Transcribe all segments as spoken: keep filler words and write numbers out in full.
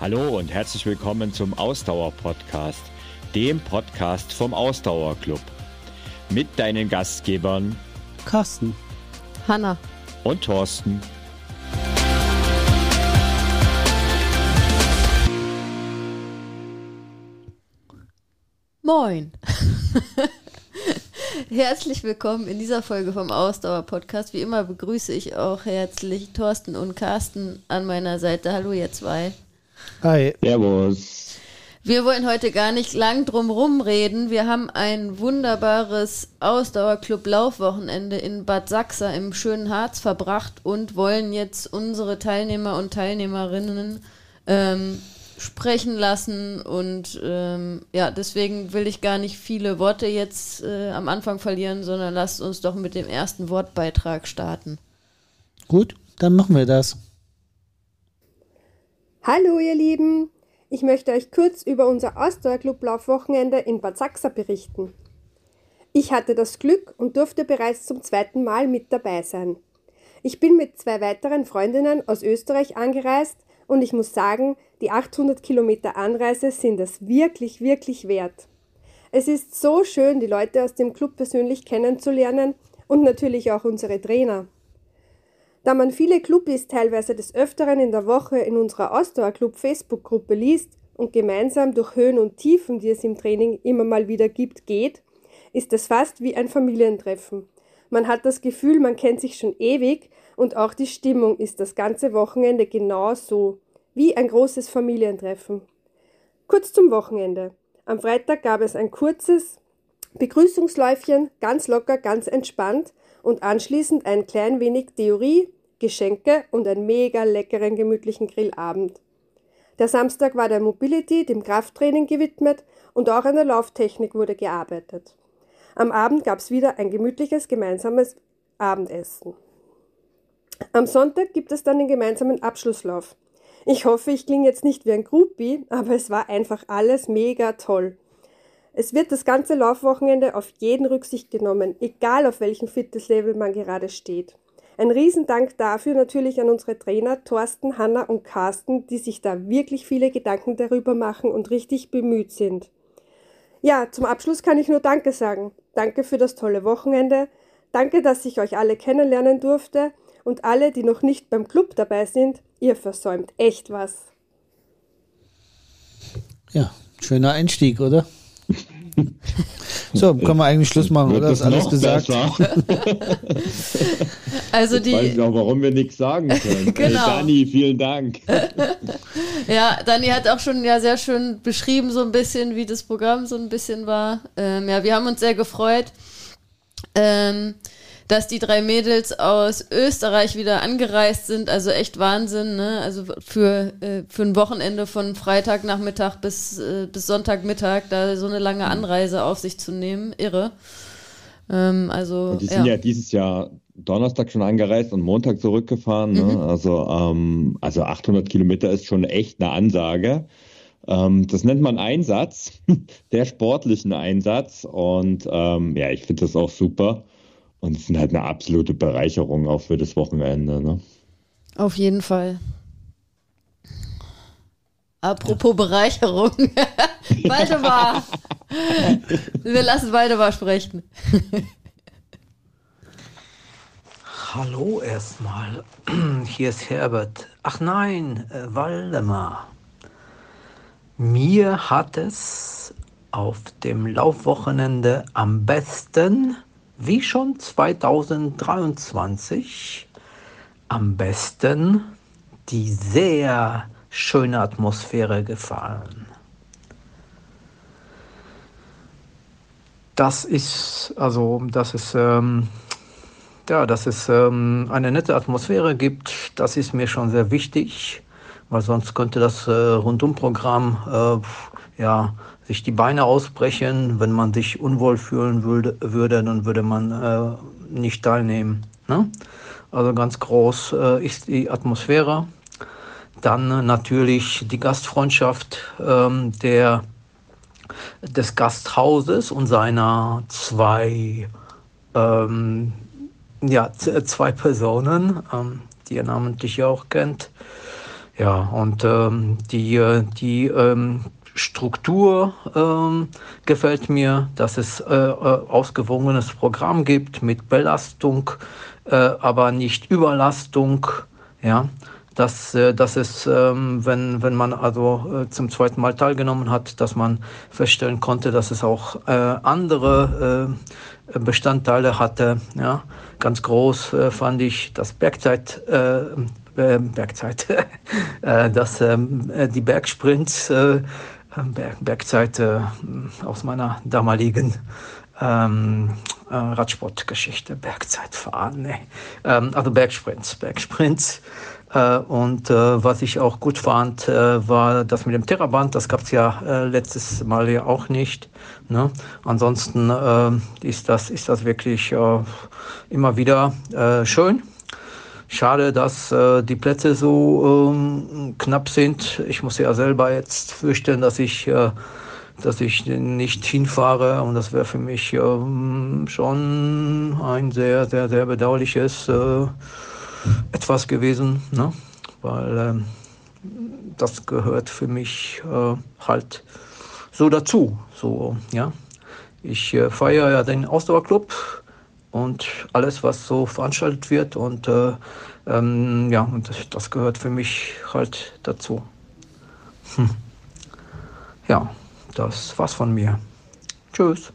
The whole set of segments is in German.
Hallo und herzlich willkommen zum Ausdauer-Podcast, dem Podcast vom Ausdauerclub. Mit deinen Gastgebern Carsten, Hanna und Thorsten. Moin! Herzlich willkommen in dieser Folge vom Ausdauer-Podcast. Wie immer begrüße ich auch herzlich Thorsten und Carsten an meiner Seite. Hallo ihr zwei. Hi. Servus. Wir wollen heute gar nicht lang drum rumreden. Wir haben ein wunderbares Ausdauerclub-Laufwochenende in Bad Sachsa im schönen Harz verbracht und wollen jetzt unsere Teilnehmer und Teilnehmerinnen ähm, sprechen lassen. Und ähm, ja, deswegen will ich gar nicht viele Worte jetzt äh, am Anfang verlieren, sondern lasst uns doch mit dem ersten Wortbeitrag starten. Gut, dann machen wir das. Hallo ihr Lieben, ich möchte euch kurz über unser Ausdauerclub-Laufwochenende in Bad Sachsa berichten. Ich hatte das Glück und durfte bereits zum zweiten Mal mit dabei sein. Ich bin mit zwei weiteren Freundinnen aus Österreich angereist und ich muss sagen, die achthundert Kilometer Anreise sind es wirklich, wirklich wert. Es ist so schön, die Leute aus dem Club persönlich kennenzulernen und natürlich auch unsere Trainer. Da man viele Clubis teilweise des Öfteren in der Woche in unserer Ausdauerclub-Facebook-Gruppe liest und gemeinsam durch Höhen und Tiefen, die es im Training immer mal wieder gibt, geht, ist es fast wie ein Familientreffen. Man hat das Gefühl, man kennt sich schon ewig und auch die Stimmung ist das ganze Wochenende genau so, wie ein großes Familientreffen. Kurz zum Wochenende. Am Freitag gab es ein kurzes Begrüßungsläufchen, ganz locker, ganz entspannt und anschließend ein klein wenig Theorie, Geschenke und einen mega leckeren, gemütlichen Grillabend. Der Samstag war der Mobility, dem Krafttraining gewidmet und auch an der Lauftechnik wurde gearbeitet. Am Abend gab es wieder ein gemütliches gemeinsames Abendessen. Am Sonntag gibt es dann den gemeinsamen Abschlusslauf. Ich hoffe, ich klinge jetzt nicht wie ein Groupie, aber es war einfach alles mega toll. Es wird das ganze Laufwochenende auf jeden Rücksicht genommen, egal auf welchem Fitnesslevel man gerade steht. Ein Riesendank dafür natürlich an unsere Trainer Thorsten, Hanna und Carsten, die sich da wirklich viele Gedanken darüber machen und richtig bemüht sind. Ja, zum Abschluss kann ich nur Danke sagen. Danke für das tolle Wochenende. Danke, dass ich euch alle kennenlernen durfte. Und alle, die noch nicht beim Club dabei sind, ihr versäumt echt was. Ja, schöner Einstieg, oder? So, können wir eigentlich Schluss machen, Wird oder? Ist alles gesagt? Also die, ich weiß auch, warum wir nichts sagen können. Genau. Hey, Dani, vielen Dank. Ja, Dani hat auch schon ja sehr schön beschrieben, so ein bisschen, wie das Programm so ein bisschen war. Ähm, ja, wir haben uns sehr gefreut, ähm, dass die drei Mädels aus Österreich wieder angereist sind. Also echt Wahnsinn, ne? Also für, äh, für ein Wochenende von Freitagnachmittag bis, äh, bis Sonntagmittag da so eine lange Anreise auf sich zu nehmen. Irre. Ähm, also, Und die sind ja. ja dieses Jahr Donnerstag schon angereist und Montag zurückgefahren. Ne? Mhm. Also, ähm, also achthundert Kilometer ist schon echt eine Ansage. Ähm, das nennt man Einsatz, der sportlichen Einsatz. Und ähm, ja, ich finde das auch super. Und es sind halt eine absolute Bereicherung auch für das Wochenende. Ne? Auf jeden Fall. Apropos Bereicherung. Waldemar. Wir lassen Waldemar sprechen. Hallo erstmal. Hier ist Herbert. Ach nein, äh, Waldemar. Mir hat es auf dem Laufwochenende am besten, wie schon zweitausenddreiundzwanzig, am besten die sehr schöne Atmosphäre gefallen. Das ist, also, das ist, ähm, ja, dass es ähm, eine nette Atmosphäre gibt, das ist mir schon sehr wichtig, weil sonst könnte das äh, Rundumprogramm, äh, ja, sich die Beine ausbrechen. Wenn man sich unwohl fühlen würde, würde dann würde man äh, nicht teilnehmen. Ne? Also ganz groß äh, ist die Atmosphäre. Dann äh, natürlich die Gastfreundschaft ähm, der, des Gasthauses und seiner zwei, ähm, ja, z- zwei Personen, ähm, die ihr namentlich ja auch kennt. Ja, und ähm, die, äh, die ähm, Struktur ähm, gefällt mir, dass es äh, äh, ausgewogenes Programm gibt mit Belastung, äh, aber nicht Überlastung. Ja, dass, äh, dass es, ähm, wenn, wenn man also äh, zum zweiten Mal teilgenommen hat, dass man feststellen konnte, dass es auch äh, andere äh, Bestandteile hatte. Ja, ganz groß äh, fand ich das Bergzeit. Äh, äh, Bergzeit, äh, dass ähm, die Bergsprints, äh, Berg, Bergzeit äh, aus meiner damaligen ähm, äh, Radsportgeschichte, Bergzeitfahren, nee. ähm, also Bergsprints, Bergsprints. Äh, und äh, was ich auch gut fand, äh, war das mit dem Terraband, das gab es ja äh, letztes Mal ja auch nicht. Ne? Ansonsten äh, ist, das, ist das wirklich äh, immer wieder äh, schön. Schade, dass äh, die Plätze so ähm, knapp sind. Ich muss ja selber jetzt fürchten, dass ich, äh, dass ich nicht hinfahre. Und das wäre für mich ähm, schon ein sehr, sehr, sehr bedauerliches äh, etwas gewesen. Ne? Weil ähm, das gehört für mich äh, halt so dazu. So, ja. Ich äh, feiere ja den Ausdauerclub und alles, was so veranstaltet wird. Und äh, ähm, ja, und das, das gehört für mich halt dazu. Hm. Ja, das war's von mir. Tschüss.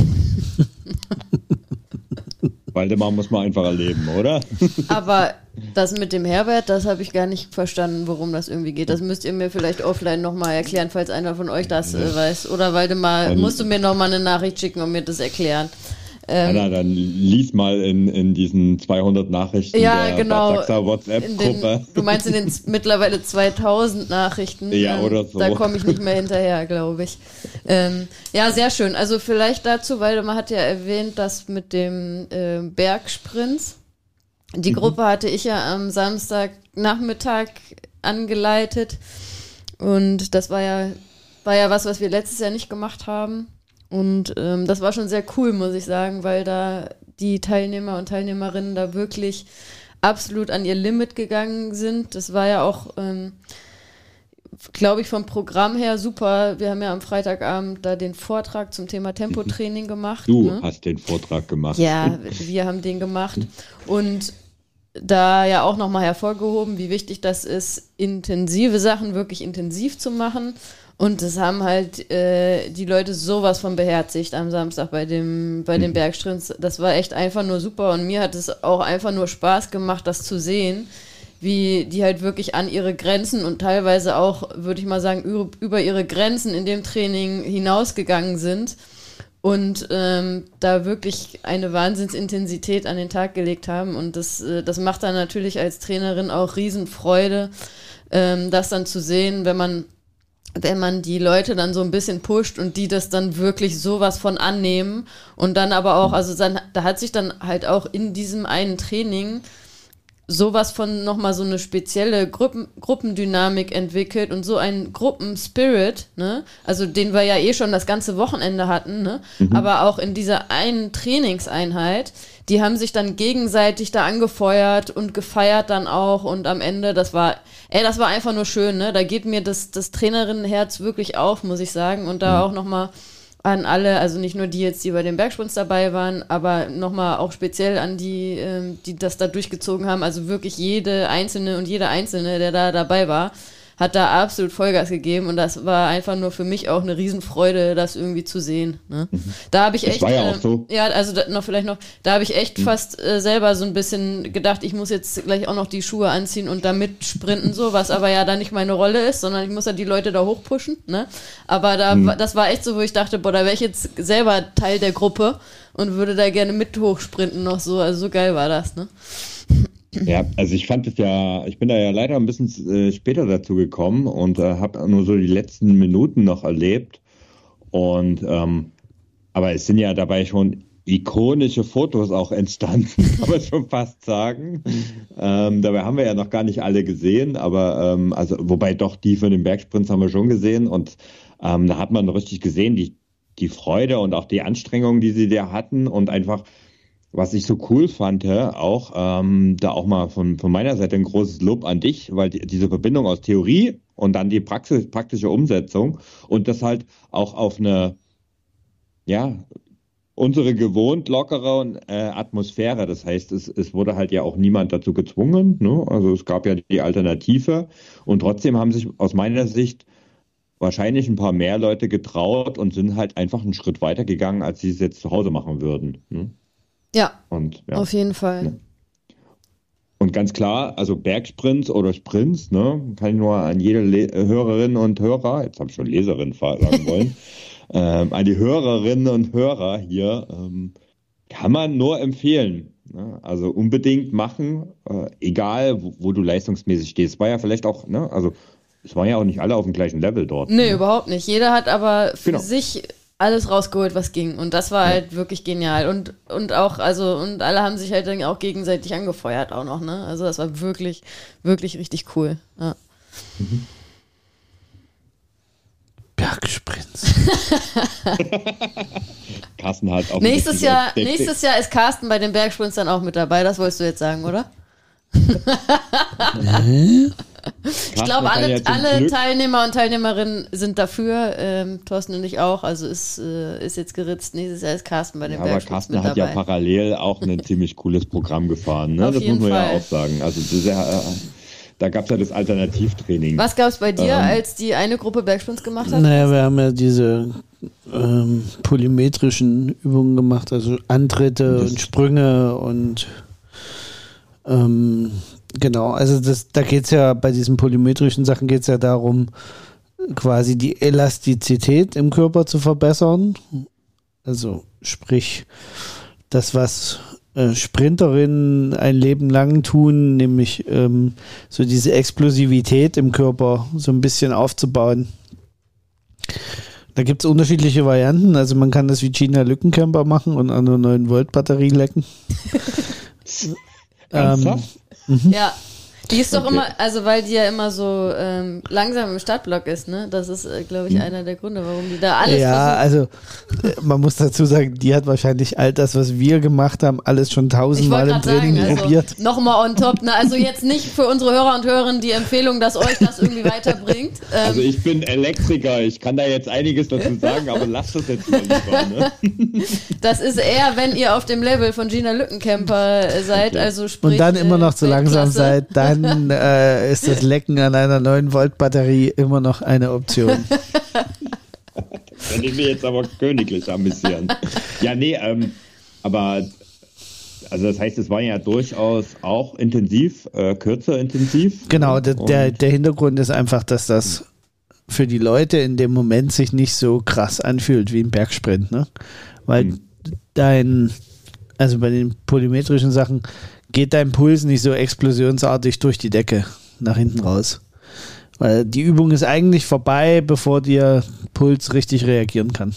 Waldemar muss man einfach erleben, oder? Aber das mit dem Herbert, das habe ich gar nicht verstanden, worum das irgendwie geht. Das müsst ihr mir vielleicht offline nochmal erklären, falls einer von euch das äh, weiß. Oder Waldemar, Dann musst du mir nochmal eine Nachricht schicken und mir das erklären. Ähm, Anna, dann lies mal in, in diesen zweihundert Nachrichten ja, der genau. Batsaxer In WhatsApp-Gruppe. den, du meinst in den mittlerweile zweitausend Nachrichten? Ja, ähm, oder so. Da komme ich nicht mehr hinterher, glaube ich. Ähm, ja, sehr schön. Also vielleicht dazu, weil man hat ja erwähnt, dass mit dem äh, Bergsprints, die Gruppe hatte ich ja am Samstagnachmittag angeleitet und das war ja, war ja was, was wir letztes Jahr nicht gemacht haben. Und ähm, das war schon sehr cool, muss ich sagen, weil da die Teilnehmer und Teilnehmerinnen da wirklich absolut an ihr Limit gegangen sind. Das war ja auch, ähm, glaube ich, vom Programm her super. Wir haben ja am Freitagabend da den Vortrag zum Thema Tempotraining gemacht. Du ne? hast den Vortrag gemacht. Ja, wir haben den gemacht. Und da ja auch nochmal hervorgehoben, wie wichtig das ist, intensive Sachen wirklich intensiv zu machen. Und das haben halt äh, die Leute sowas von beherzigt am Samstag bei dem bei den Bergsprints. Das war echt einfach nur super und mir hat es auch einfach nur Spaß gemacht, das zu sehen, wie die halt wirklich an ihre Grenzen und teilweise auch, würde ich mal sagen, über, über ihre Grenzen in dem Training hinausgegangen sind und ähm, da wirklich eine Wahnsinnsintensität an den Tag gelegt haben. Und das, äh, das macht dann natürlich als Trainerin auch Riesenfreude, ähm, das dann zu sehen, wenn man wenn man die Leute dann so ein bisschen pusht und die das dann wirklich sowas von annehmen und dann aber auch, also dann, da hat sich dann halt auch in diesem einen Training sowas von nochmal so eine spezielle Gruppen, Gruppendynamik entwickelt und so ein Gruppenspirit, ne, also den wir ja eh schon das ganze Wochenende hatten, ne, mhm. aber auch in dieser einen Trainingseinheit, die haben sich dann gegenseitig da angefeuert und gefeiert dann auch und am Ende, das war, ey, das war einfach nur schön, ne, da geht mir das, das Trainerinnenherz wirklich auf, muss ich sagen und da mhm. auch nochmal an alle, also nicht nur die jetzt, die bei den Bergsprints dabei waren, aber nochmal auch speziell an die, ähm, die das da durchgezogen haben, also wirklich jede Einzelne und jeder Einzelne, der da dabei war, hat da absolut Vollgas gegeben und das war einfach nur für mich auch eine Riesenfreude, das irgendwie zu sehen. Ne? Mhm. Da habe ich echt, das war ja, auch äh, so. ja, also da, noch vielleicht noch, da habe ich echt mhm. fast äh, selber so ein bisschen gedacht, ich muss jetzt gleich auch noch die Schuhe anziehen und da mitsprinten, so, was aber ja da nicht meine Rolle ist, sondern ich muss ja die Leute da hochpushen, ne? Aber da, mhm. das war echt so, wo ich dachte, boah, da wäre ich jetzt selber Teil der Gruppe und würde da gerne mit hochsprinten noch so, also so geil war das, ne? Ja, also ich fand es ja, ich bin da ja leider ein bisschen äh, später dazu gekommen und äh, habe nur so die letzten Minuten noch erlebt. Und ähm, aber es sind ja dabei schon ikonische Fotos auch entstanden, kann man schon fast sagen. ähm, dabei haben wir ja noch gar nicht alle gesehen, aber ähm, also wobei doch die von den Bergsprints haben wir schon gesehen und ähm, da hat man richtig gesehen, die, die Freude und auch die Anstrengung, die sie da hatten und einfach was ich so cool fand, ja, auch ähm, da auch mal von, von meiner Seite ein großes Lob an dich, weil die, diese Verbindung aus Theorie und dann die Praxis, praktische Umsetzung und das halt auch auf eine, ja, unsere gewohnt lockere äh, Atmosphäre. Das heißt, es, es wurde halt ja auch niemand dazu gezwungen, ne? Also es gab ja die Alternative und trotzdem haben sich aus meiner Sicht wahrscheinlich ein paar mehr Leute getraut und sind halt einfach einen Schritt weiter gegangen, als sie es jetzt zu Hause machen würden. Ne? Ja, und, ja, auf jeden Fall. Ne? Und ganz klar, also Bergsprints oder Sprints, ne, kann ich nur an jede Le- Hörerin und Hörer, jetzt habe ich schon Leserin sagen wollen, ähm, an die Hörerinnen und Hörer hier, ähm, kann man nur empfehlen. Ne? Also unbedingt machen, äh, egal wo, wo du leistungsmäßig stehst. Es war ja vielleicht auch, ne, also es waren ja auch nicht alle auf dem gleichen Level dort. Nee, ne? überhaupt nicht. Jeder hat aber für Genau. sich alles rausgeholt, was ging. Und das war Ja. halt wirklich genial. Und, und auch, also, und alle haben sich halt dann auch gegenseitig angefeuert auch noch, ne? Also das war wirklich, wirklich richtig cool. Ja. Bergsprints. Carsten hat auch Nächstes richtig Jahr, als Deck- nächstes Jahr ist Carsten bei den Bergsprints dann auch mit dabei. Das wolltest du jetzt sagen, oder? Ich glaube, alle, alle Teilnehmer und Teilnehmerinnen sind dafür. Ähm, Thorsten und ich auch. Also ist, äh, ist jetzt geritzt. Nächstes Jahr ist Carsten bei den Ja, aber Bergsprints Carsten mit hat dabei. ja parallel auch ein ziemlich cooles Programm gefahren. Ne? Auf Das jeden muss man Fall. ja auch sagen. Also das ist ja, äh, da gab es ja das Alternativtraining. Was gab es bei dir, Ähm. als die eine Gruppe Bergsprints gemacht hat? Naja, wir haben ja diese ähm, polymetrischen Übungen gemacht, also Antritte Das- und Sprünge und ähm, genau, also das, da geht es ja bei diesen polymetrischen Sachen geht es ja darum, quasi die Elastizität im Körper zu verbessern. Also sprich, das, was äh, Sprinterinnen ein Leben lang tun, nämlich ähm, so diese Explosivität im Körper so ein bisschen aufzubauen. Da gibt es unterschiedliche Varianten. Also man kann das wie Gina Lückenkämper machen und an einer neun Volt Batterie lecken. Ernsthaft? Ja. Die ist doch Okay. immer, also weil die ja immer so ähm, langsam im Startblock ist, ne? Das ist, äh, glaube ich, einer der Gründe, warum die da alles ja, versuchen. also äh, man muss dazu sagen, die hat wahrscheinlich all das, was wir gemacht haben, alles schon Ich tausendmal wollte im gerade Training sagen, also probiert. nochmal on top. Ne? Also jetzt nicht für unsere Hörer und Hörerinnen die Empfehlung, dass euch das irgendwie weiterbringt. Ähm, Also ich bin Elektriker, ich kann da jetzt einiges dazu sagen, aber lasst das jetzt mal lieber. Ne? das ist eher, wenn ihr auf dem Level von Gina Lückenkämper äh, seid, Okay. also sprich, Und dann immer äh, noch zu langsam Weltklasse. seid, dann äh, ist das Lecken an einer neun Volt Batterie immer noch eine Option. Wenn ich mich jetzt aber königlich amüsieren. Ja, nee, ähm, aber also das heißt, es war ja durchaus auch intensiv, äh, kürzer intensiv. Genau, der, der, Und- der Hintergrund ist einfach, dass das für die Leute in dem Moment sich nicht so krass anfühlt wie ein Bergsprint, ne? Weil Mhm. dein, also bei den polymetrischen Sachen geht dein Puls nicht so explosionsartig durch die Decke nach hinten raus. Weil die Übung ist eigentlich vorbei, bevor der Puls richtig reagieren kann.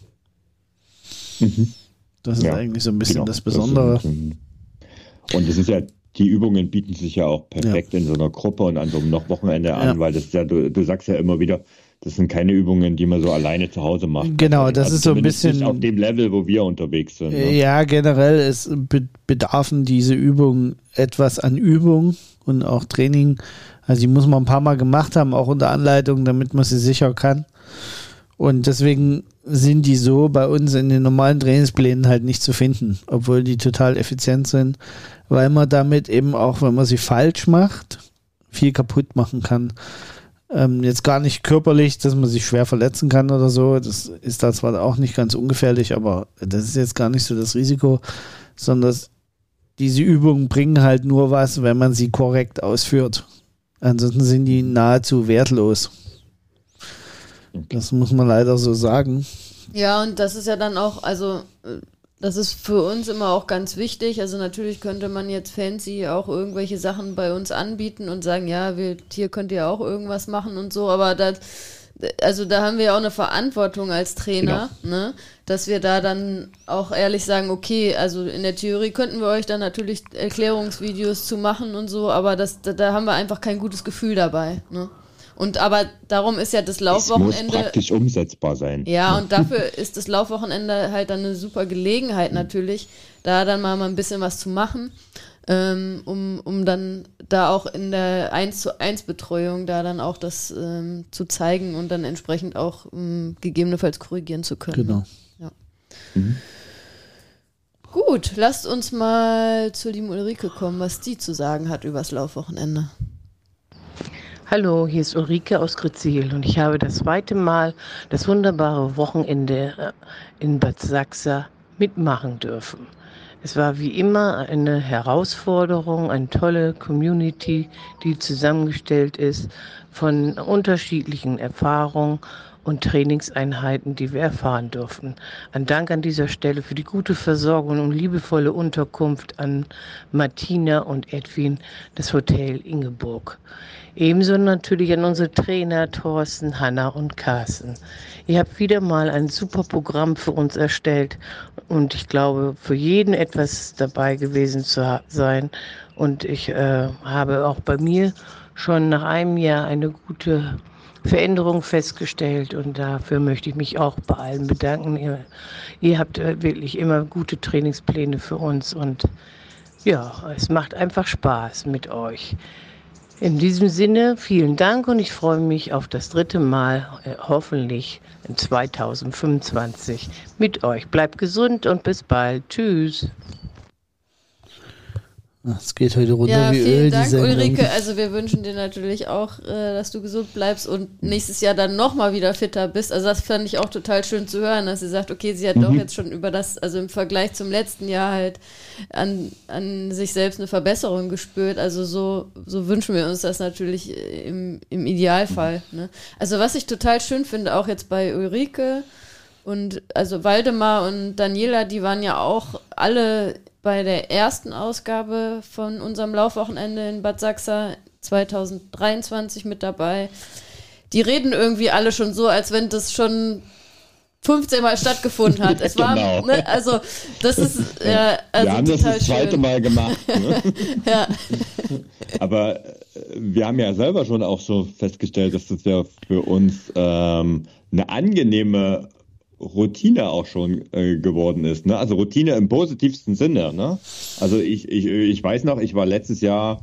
Mhm. Das ist Ja, eigentlich so ein bisschen genau, das Besondere. ist, ähm, und es ist ja, die Übungen bieten sich ja auch perfekt in so einer Gruppe und an so einem noch Wochenende an, Ja. weil das ja, du, du sagst ja immer wieder, das sind keine Übungen, die man so alleine zu Hause macht. Genau, das ist so ein zumindest bisschen- nicht auf dem Level, wo wir unterwegs sind. Ne? Ja, generell ist, be- bedarfen diese Übungen etwas an Übung und auch Training. Also die muss man ein paar Mal gemacht haben, auch unter Anleitung, damit man sie sicher kann. Und deswegen sind die so bei uns in den normalen Trainingsplänen halt nicht zu finden, obwohl die total effizient sind, weil man damit eben auch, wenn man sie falsch macht, viel kaputt machen kann. Ähm, jetzt gar nicht körperlich, dass man sich schwer verletzen kann oder so. Das ist da zwar auch nicht ganz ungefährlich, aber das ist jetzt gar nicht so das Risiko, sondern das, diese Übungen bringen halt nur was, wenn man sie korrekt ausführt. Ansonsten sind die nahezu wertlos. Das muss man leider so sagen. Ja, und das ist ja dann auch, also äh, das ist für uns immer auch ganz wichtig. Also natürlich könnte man jetzt fancy auch irgendwelche Sachen bei uns anbieten und sagen, ja, wir, hier könnt ihr auch irgendwas machen und so, aber das, also da haben wir ja auch eine Verantwortung als Trainer, ne, dass wir da dann auch ehrlich sagen, okay, also in der Theorie könnten wir euch dann natürlich Erklärungsvideos zu machen und so, aber das, da, da haben wir einfach kein gutes Gefühl dabei, ne. Und aber darum ist ja das Es Laufwochenende. muss praktisch umsetzbar sein. Ja, und dafür ist das Laufwochenende halt dann eine super Gelegenheit natürlich, da dann mal, mal ein bisschen was zu machen, ähm, um, um dann da auch in der eins zu eins Betreuung da dann auch das ähm, zu zeigen und dann entsprechend auch ähm, gegebenenfalls korrigieren zu können. Genau. Ja. Mhm. Gut, lasst uns mal zur lieben Ulrike kommen, was die zu sagen hat über das Laufwochenende. Hallo, hier ist Ulrike aus Grütziel und ich habe das zweite Mal das wunderbare Wochenende in Bad Sachsa mitmachen dürfen. Es war wie immer eine Herausforderung, eine tolle Community, die zusammengestellt ist von unterschiedlichen Erfahrungen und Trainingseinheiten, die wir erfahren durften. Ein Dank an dieser Stelle für die gute Versorgung und liebevolle Unterkunft an Martina und Edwin, das Hotel Ingeborg. Ebenso natürlich an unsere Trainer Thorsten, Hanna und Carsten. Ihr habt wieder mal ein super Programm für uns erstellt und ich glaube, für jeden etwas dabei gewesen zu sein. Und ich äh, habe auch bei mir schon nach einem Jahr eine gute Veränderung festgestellt und dafür möchte ich mich auch bei allen bedanken. Ihr, ihr habt wirklich immer gute Trainingspläne für uns und ja, es macht einfach Spaß mit euch. In diesem Sinne, vielen Dank und ich freue mich auf das dritte Mal, äh, hoffentlich in zweitausendfünfundzwanzig mit euch. Bleibt gesund und bis bald. Tschüss. Es geht heute runter Ja, wie vielen Öl, Dank, die Sendung. Ulrike. Also wir wünschen dir natürlich auch, äh, dass du gesund bleibst und nächstes Jahr dann nochmal wieder fitter bist. Also das fand ich auch total schön zu hören, dass sie sagt, okay, sie hat Mhm. doch jetzt schon über das, also im Vergleich zum letzten Jahr halt an, an sich selbst eine Verbesserung gespürt. Also so, so wünschen wir uns das natürlich im, im Idealfall. Ne? Also was ich total schön finde, auch jetzt bei Ulrike und also Waldemar und Daniela, die waren ja auch alle bei der ersten Ausgabe von unserem Laufwochenende in Bad Sachsa zweitausenddreiundzwanzig mit dabei. Die reden irgendwie alle schon so, als wenn das schon fünfzehn Mal stattgefunden hat. Es war, Genau. ne, also das ist ja, also wir haben das total das zweite schön. Mal gemacht. Ne? Ja. Aber äh, wir haben ja selber schon auch so festgestellt, dass das ja für uns ähm, eine angenehme Routine auch schon äh, geworden ist. Ne? Also Routine im positivsten Sinne. Ne? Also ich, ich, ich weiß noch, ich war letztes Jahr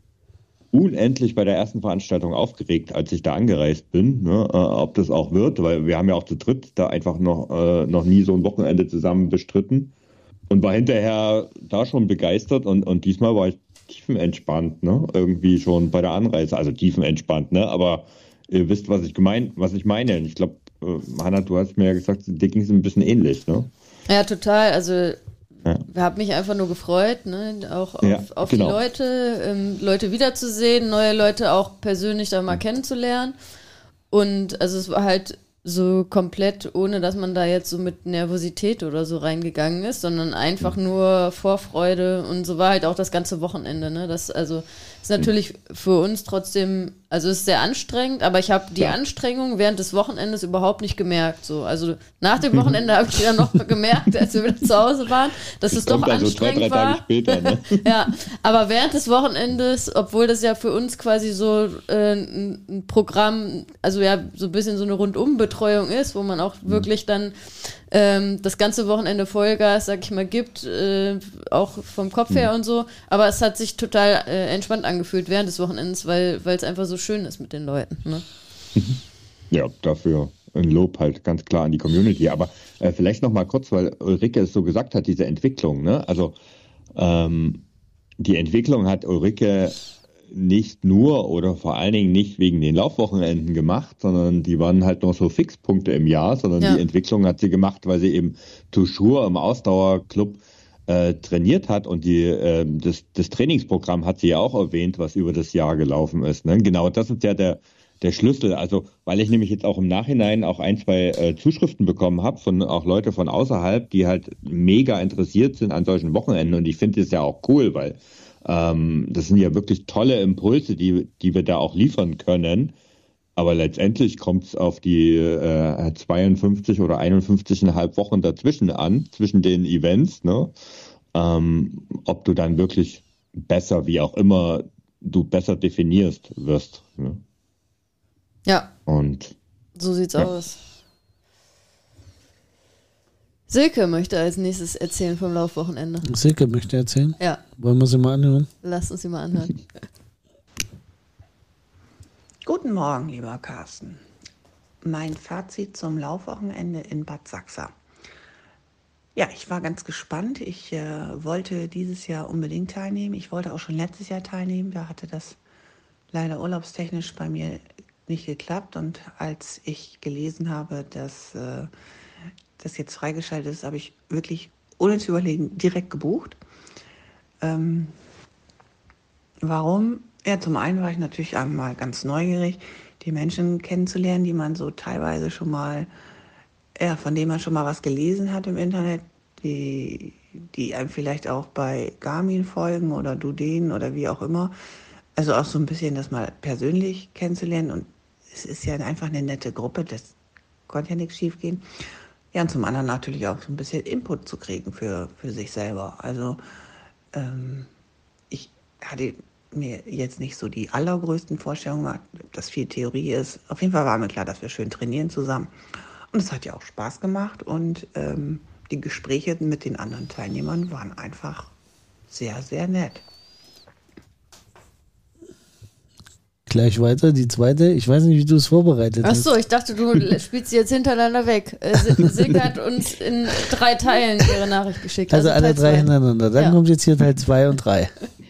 unendlich bei der ersten Veranstaltung aufgeregt, als ich da angereist bin, ne? äh, ob das auch wird, weil wir haben ja auch zu dritt da einfach noch, äh, noch nie so ein Wochenende zusammen bestritten und war hinterher da schon begeistert und, und diesmal war ich tiefenentspannt, ne? Irgendwie schon bei der Anreise, also tiefenentspannt, ne? Aber ihr wisst, was ich gemein, was ich meine. Ich glaube, äh, Hanna, du hast mir ja gesagt, dir ging es ein bisschen ähnlich, ne? Ja, total. Also Ja. ich habe mich einfach nur gefreut, ne? Auch auf, Ja, auf genau. die Leute, ähm, Leute wiederzusehen, neue Leute auch persönlich da mal kennenzulernen. Und also es war halt so komplett, ohne dass man da jetzt so mit Nervosität oder so reingegangen ist, sondern einfach nur Vorfreude und so war halt auch das ganze Wochenende, ne? Das also ist natürlich für uns trotzdem, also es ist sehr anstrengend, aber ich habe die Ja. Anstrengung während des Wochenendes überhaupt nicht gemerkt, so. Also nach dem Wochenende habe ich dann noch gemerkt, als wir wieder zu Hause waren, dass es doch Kommt also zwei, anstrengend drei Tage war. später, ne? Ja, aber während des Wochenendes, obwohl das ja für uns quasi so äh, ein, ein Programm, also ja so ein bisschen so eine Rundumbetreuung ist, wo man auch wirklich dann ähm, das ganze Wochenende Vollgas, sag ich mal, gibt, äh, auch vom Kopf her und so, aber es hat sich total äh, entspannt angefühlt während des Wochenendes, weil weil es einfach so schön ist mit den Leuten. Ne? Ja, dafür ein Lob halt ganz klar an die Community. Aber äh, vielleicht noch mal kurz, weil Ulrike es so gesagt hat, diese Entwicklung. Ne? Also ähm, die Entwicklung hat Ulrike nicht nur oder vor allen Dingen nicht wegen den Laufwochenenden gemacht, sondern die waren halt noch so Fixpunkte im Jahr, sondern Ja. die Entwicklung hat sie gemacht, weil sie eben toujours im Ausdauerclub äh, trainiert hat und die, äh, das, das Trainingsprogramm hat sie ja auch erwähnt, was über das Jahr gelaufen ist. Ne? Genau, das ist ja der, der Schlüssel. Also, weil ich nämlich jetzt auch im Nachhinein auch ein, zwei äh, Zuschriften bekommen habe von auch Leute von außerhalb, die halt mega interessiert sind an solchen Wochenenden und ich finde das ja auch cool, weil ähm, das sind ja wirklich tolle Impulse, die, die wir da auch liefern können. Aber letztendlich kommt es auf die äh, zweiundfünfzig oder einundfünfzig Komma fünf Wochen dazwischen an, zwischen den Events, ne? Ähm, ob du dann wirklich besser, wie auch immer du besser definierst wirst. Ne? Ja. Und so sieht's ja. aus. Silke möchte als nächstes erzählen vom Laufwochenende. Silke möchte erzählen? Ja. Wollen wir sie mal anhören? Lass uns sie mal anhören. Guten Morgen, lieber Carsten. Mein Fazit zum Laufwochenende in Bad Sachsa. Ja, ich war ganz gespannt. Ich äh, wollte dieses Jahr unbedingt teilnehmen. Ich wollte auch schon letztes Jahr teilnehmen. Da hatte das leider urlaubstechnisch bei mir nicht geklappt. Und als ich gelesen habe, dass äh, das jetzt freigeschaltet ist, habe ich wirklich ohne zu überlegen direkt gebucht. Ähm, warum? Ja, zum einen war ich natürlich einmal ganz neugierig, die Menschen kennenzulernen, die man so teilweise schon mal, ja, von denen man schon mal was gelesen hat im Internet, die, die einem vielleicht auch bei Garmin folgen oder du denen oder wie auch immer. Also auch so ein bisschen das mal persönlich kennenzulernen. Und es ist ja einfach eine nette Gruppe, das konnte ja nichts schief gehen. Ja, und zum anderen natürlich auch so ein bisschen Input zu kriegen für, für sich selber. Also ähm, ich hatte mir jetzt nicht so die allergrößten Vorstellungen gemacht, ob das viel Theorie ist. Auf jeden Fall war mir klar, dass wir schön trainieren zusammen. Und es hat ja auch Spaß gemacht. Und ähm, die Gespräche mit den anderen Teilnehmern waren einfach sehr, sehr nett. Gleich weiter, die zweite. Ich weiß nicht, wie du es vorbereitet hast. Ach so, ich dachte, du spielst sie jetzt hintereinander weg. Äh, Sil- Silke hat uns in drei Teilen ihre Nachricht geschickt. Also, alle Teil drei zwei. hintereinander. Dann Ja. kommt jetzt hier Teil zwei und drei.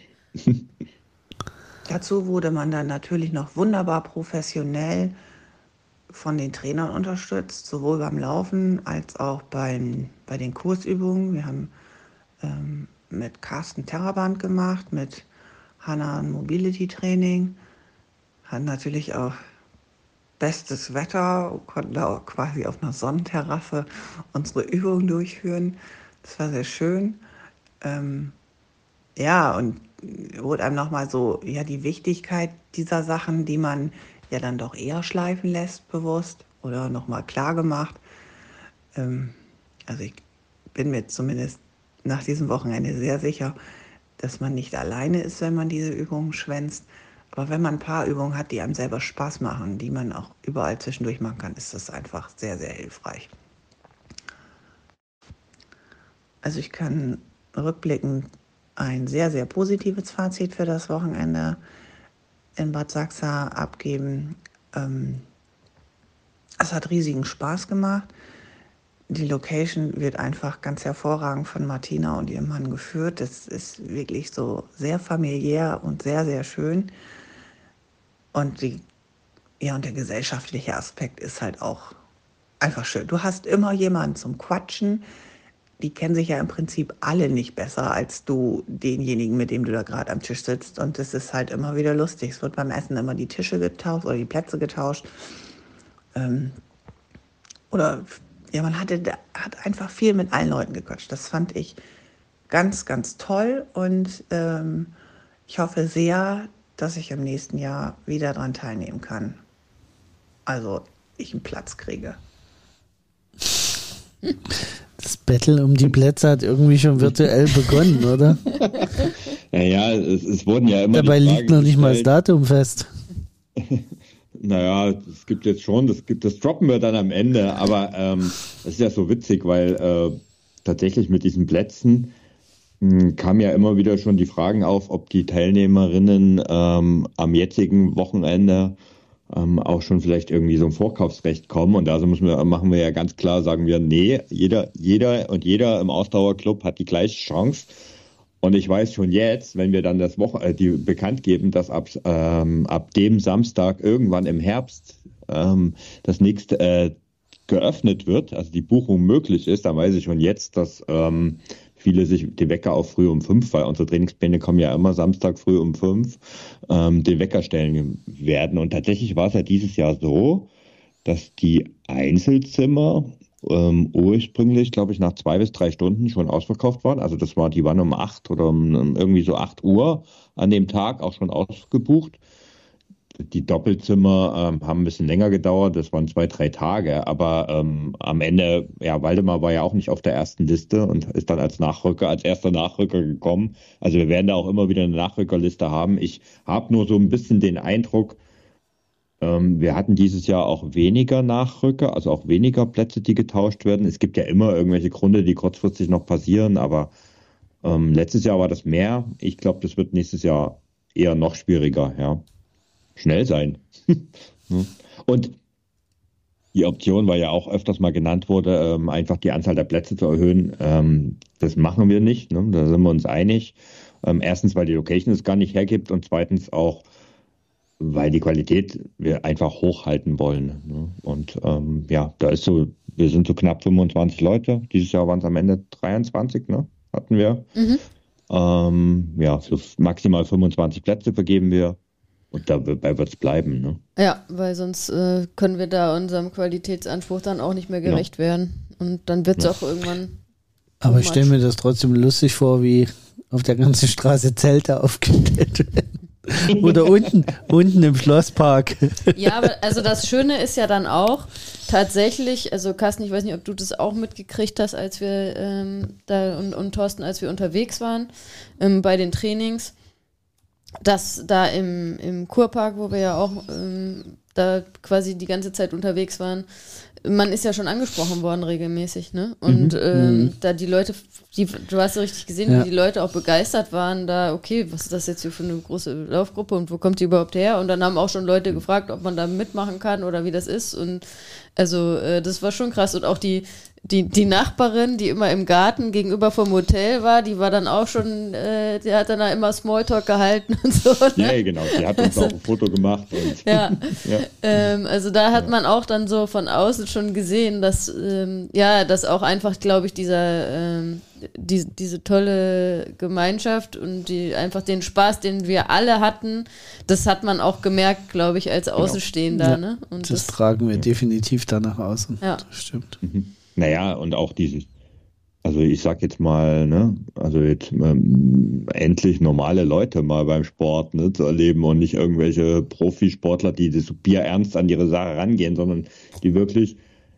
Dazu wurde man dann natürlich noch wunderbar professionell von den Trainern unterstützt, sowohl beim Laufen als auch beim, bei den Kursübungen. Wir haben ähm, mit Carsten Terraband gemacht, mit Hanna ein Mobility-Training, hatten natürlich auch bestes Wetter, konnten da auch quasi auf einer Sonnenterrasse unsere Übungen durchführen. Das war sehr schön. Ähm, ja, und wurde einem nochmal so, ja, die Wichtigkeit dieser Sachen, die man ja dann doch eher schleifen lässt, bewusst oder nochmal klar gemacht. Ähm, also ich bin mir zumindest nach diesem Wochenende sehr sicher, dass man nicht alleine ist, wenn man diese Übungen schwänzt. Aber wenn man ein paar Übungen hat, die einem selber Spaß machen, die man auch überall zwischendurch machen kann, ist das einfach sehr, sehr hilfreich. Also ich kann rückblickend ein sehr, sehr positives Fazit für das Wochenende in Bad Sachsa abgeben. Ähm, es hat riesigen Spaß gemacht. Die Location wird einfach ganz hervorragend von Martina und ihrem Mann geführt. Das ist wirklich so sehr familiär und sehr, sehr schön. Und, die, ja, und der gesellschaftliche Aspekt ist halt auch einfach schön. Du hast immer jemanden zum Quatschen. Die kennen sich ja im Prinzip alle nicht besser als du denjenigen, mit dem du da gerade am Tisch sitzt. Und es ist halt immer wieder lustig. Es wird beim Essen immer die Tische getauscht oder die Plätze getauscht. Ähm, oder ja, man hatte, hat einfach viel mit allen Leuten gequatscht. Das fand ich ganz, ganz toll. Und ähm, ich hoffe sehr, dass ich im nächsten Jahr wieder daran teilnehmen kann. Also ich einen Platz kriege. Das Battle um die Plätze hat irgendwie schon virtuell begonnen, oder? Naja, es, es wurden ja immer. Dabei die Fragen liegt noch nicht mal das gestellt. Datum fest. Naja, es gibt jetzt schon, das, gibt, das droppen wir dann am Ende, aber ähm, das ist ja so witzig, weil äh, tatsächlich mit diesen Plätzen mh, kamen ja immer wieder schon die Fragen auf, ob die Teilnehmerinnen ähm, am jetzigen Wochenende ähm, auch schon vielleicht irgendwie so ein Vorkaufsrecht kommen. Und da müssen wir, machen wir ja ganz klar, sagen wir, nee, jeder, jeder und jeder im Ausdauerclub hat die gleiche Chance. Und ich weiß schon jetzt, wenn wir dann das Woche, äh, die bekannt geben, dass ab, ähm, ab dem Samstag irgendwann im Herbst ähm, das nächste äh, geöffnet wird, also die Buchung möglich ist, dann weiß ich schon jetzt, dass ähm, viele sich den Wecker auch früh um fünf, weil unsere Trainingspläne kommen ja immer Samstag früh um fünf, ähm, den Wecker stellen werden. Und tatsächlich war es ja dieses Jahr so, dass die Einzelzimmer ähm, ursprünglich, glaube ich, nach zwei bis drei Stunden schon ausverkauft waren. Also das war, die waren um acht oder um irgendwie so acht Uhr an dem Tag auch schon ausgebucht. Die Doppelzimmer ähm, haben ein bisschen länger gedauert, das waren zwei, drei Tage, aber ähm, am Ende, ja, Waldemar war ja auch nicht auf der ersten Liste und ist dann als Nachrücker, als erster Nachrücker gekommen. Also wir werden da auch immer wieder eine Nachrückerliste haben. Ich habe nur so ein bisschen den Eindruck, Ähm, wir hatten dieses Jahr auch weniger Nachrücker, also auch weniger Plätze, die getauscht werden. Es gibt ja immer irgendwelche Gründe, die kurzfristig noch passieren, aber ähm, letztes Jahr war das mehr. Ich glaube, das wird nächstes Jahr eher noch schwieriger, ja. Schnell sein. Ne? Und die Option, weil ja auch öfters mal genannt wurde, ähm, einfach die Anzahl der Plätze zu erhöhen, ähm, das machen wir nicht. Ne? Da sind wir uns einig. Ähm, erstens, weil die Location es gar nicht hergibt und zweitens auch, weil die Qualität wir einfach hochhalten wollen. Ne? Und ähm, ja, da ist so, wir sind so knapp fünfundzwanzig Leute. Dieses Jahr waren es am Ende dreiundzwanzig, ne? Hatten wir. Mhm. Ähm, ja, für maximal fünfundzwanzig Plätze vergeben wir. Und dabei wird es bleiben. Ne? Ja, weil sonst äh, können wir da unserem Qualitätsanspruch dann auch nicht mehr gerecht ja. werden. Und dann wird es Ja. auch irgendwann. Aber ich stelle mir das trotzdem lustig vor, wie auf der ganzen Straße Zelte aufgestellt werden. Oder unten, unten im Schlosspark. Ja, aber also das Schöne ist ja dann auch tatsächlich, also Carsten, ich weiß nicht, ob du das auch mitgekriegt hast, als wir ähm, da und, und Thorsten, als wir unterwegs waren ähm, bei den Trainings, dass da im, im Kurpark, wo wir ja auch ähm, da quasi die ganze Zeit unterwegs waren, man ist ja schon angesprochen worden regelmäßig, ne? Und Mhm. ähm, Mhm. da die Leute, die, du hast ja richtig gesehen, Ja. wie die Leute auch begeistert waren, da, okay, was ist das jetzt hier für eine große Laufgruppe und wo kommt die überhaupt her? Und dann haben auch schon Leute gefragt, ob man da mitmachen kann oder wie das ist. Und also äh, das war schon krass. Und auch die, die, die Nachbarin, die immer im Garten gegenüber vom Hotel war, die war dann auch schon, äh, die hat dann da immer Smalltalk gehalten und so. Ne? Ja, genau. Die hat uns auch ein Foto gemacht. Und Ja, ja. ähm, also da hat man auch dann so von außen schon gesehen, dass ähm, ja, dass auch einfach, glaube ich, dieser ähm, die, diese tolle Gemeinschaft und die einfach den Spaß, den wir alle hatten, das hat man auch gemerkt, glaube ich, als Außenstehender. Ja, Ne? Und das, tragen wir definitiv danach aus. Ja. Das stimmt. Mhm. Naja, und auch dieses, also ich sag jetzt mal, ne, also jetzt ähm, endlich normale Leute mal beim Sport, ne, zu erleben und nicht irgendwelche Profisportler, die so bierernst an ihre Sache rangehen, sondern die wirklich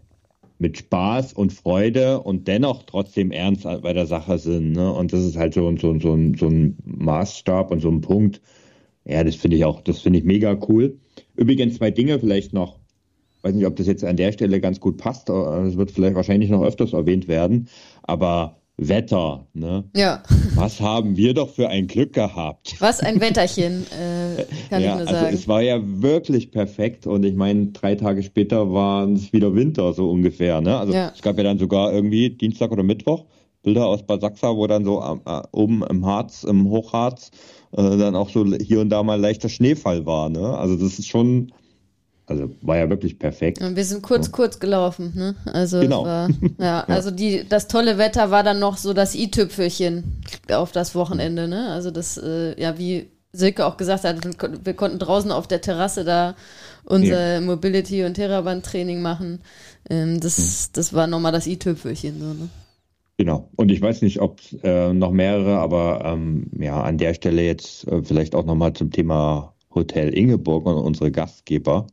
mit Spaß und Freude und dennoch trotzdem ernst bei der Sache sind, ne? Und das ist halt so, so, so, ein, so ein Maßstab und so ein Punkt. Ja, das finde ich auch, das finde ich mega cool. Übrigens zwei Dinge vielleicht noch. Ich weiß nicht, ob das jetzt an der Stelle ganz gut passt. Es wird vielleicht wahrscheinlich noch öfters erwähnt werden. Aber Wetter, ne? Ja. Was haben wir doch für ein Glück gehabt? Was ein Wetterchen, äh, kann ja, ich nur also sagen. es war ja wirklich perfekt und ich meine, drei Tage später war es wieder Winter, so ungefähr. Ne? Also Ja. es gab ja dann sogar irgendwie Dienstag oder Mittwoch Bilder aus Bad Sachsa, wo dann so äh, oben im Harz, im Hochharz, äh, dann auch so hier und da mal leichter Schneefall war. Ne? Also das ist schon, also war ja wirklich perfekt. Und wir sind kurz, Ja. kurz gelaufen, ne? Also Genau. es war, ja, also die, das tolle Wetter war dann noch so das i-Tüpfelchen auf das Wochenende, ne? Also das, äh, ja, wie Silke auch gesagt hat, wir kon- wir konnten draußen auf der Terrasse da unser Mobility- und Theraband-Training machen. Ähm, das, das war nochmal das i-Tüpfelchen, so, ne? Genau. Und ich weiß nicht, ob äh, noch mehrere, aber ähm, ja, an der Stelle jetzt äh, vielleicht auch nochmal zum Thema Hotel Ingeborg und unsere Gastgeber.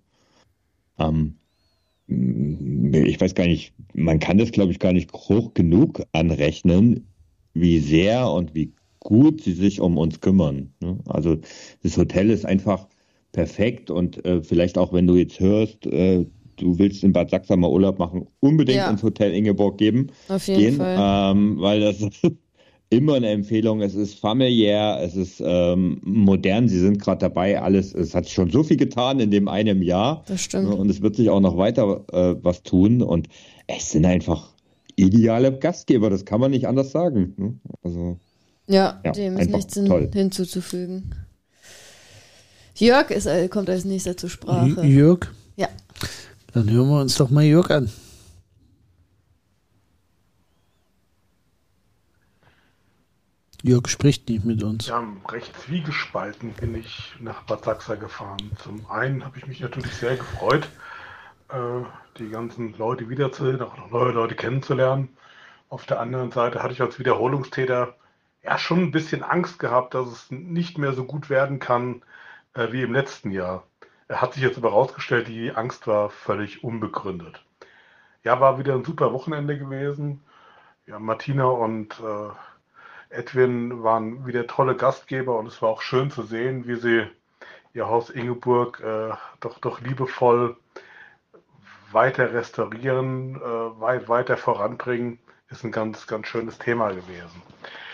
Ähm, ich weiß gar nicht, man kann das, glaube ich, gar nicht hoch genug anrechnen, wie sehr und wie gut sie sich um uns kümmern. Ne? Also das Hotel ist einfach perfekt und äh, vielleicht auch, wenn du jetzt hörst, äh, du willst in Bad Sachsa mal Urlaub machen, unbedingt Ja. ins Hotel Ingeborg geben, Auf jeden gehen, Fall. ähm, weil das immer eine Empfehlung. Es ist familiär, es ist ähm, modern. Sie sind gerade dabei, alles. Es hat schon so viel getan in dem einem Jahr. Das stimmt. Ne, und es wird sich auch noch weiter äh, was tun. Und es sind einfach ideale Gastgeber. Das kann man nicht anders sagen. Ne? Also Ja, Ja, dem ist einfach nichts hin, toll. hinzuzufügen. Jörg ist, äh, kommt als nächster zur Sprache. Jörg? Ja. Dann hören wir uns doch mal Jörg an. Jörg spricht nicht mit uns. Ja, recht zwiegespalten bin ich nach Bad Sachsa gefahren. Zum einen habe ich mich natürlich sehr gefreut, äh, die ganzen Leute wiederzusehen, auch noch neue Leute kennenzulernen. Auf der anderen Seite hatte ich als Wiederholungstäter ja schon ein bisschen Angst gehabt, dass es nicht mehr so gut werden kann äh, wie im letzten Jahr. Er hat sich jetzt aber herausgestellt, die Angst war völlig unbegründet. Ja, war wieder ein super Wochenende gewesen. Ja, Martina und äh, Edwin waren wieder tolle Gastgeber und es war auch schön zu sehen, wie sie ihr Haus Ingeburg äh, doch, doch liebevoll weiter restaurieren, äh, weit, weiter voranbringen, ist ein ganz, ganz schönes Thema gewesen.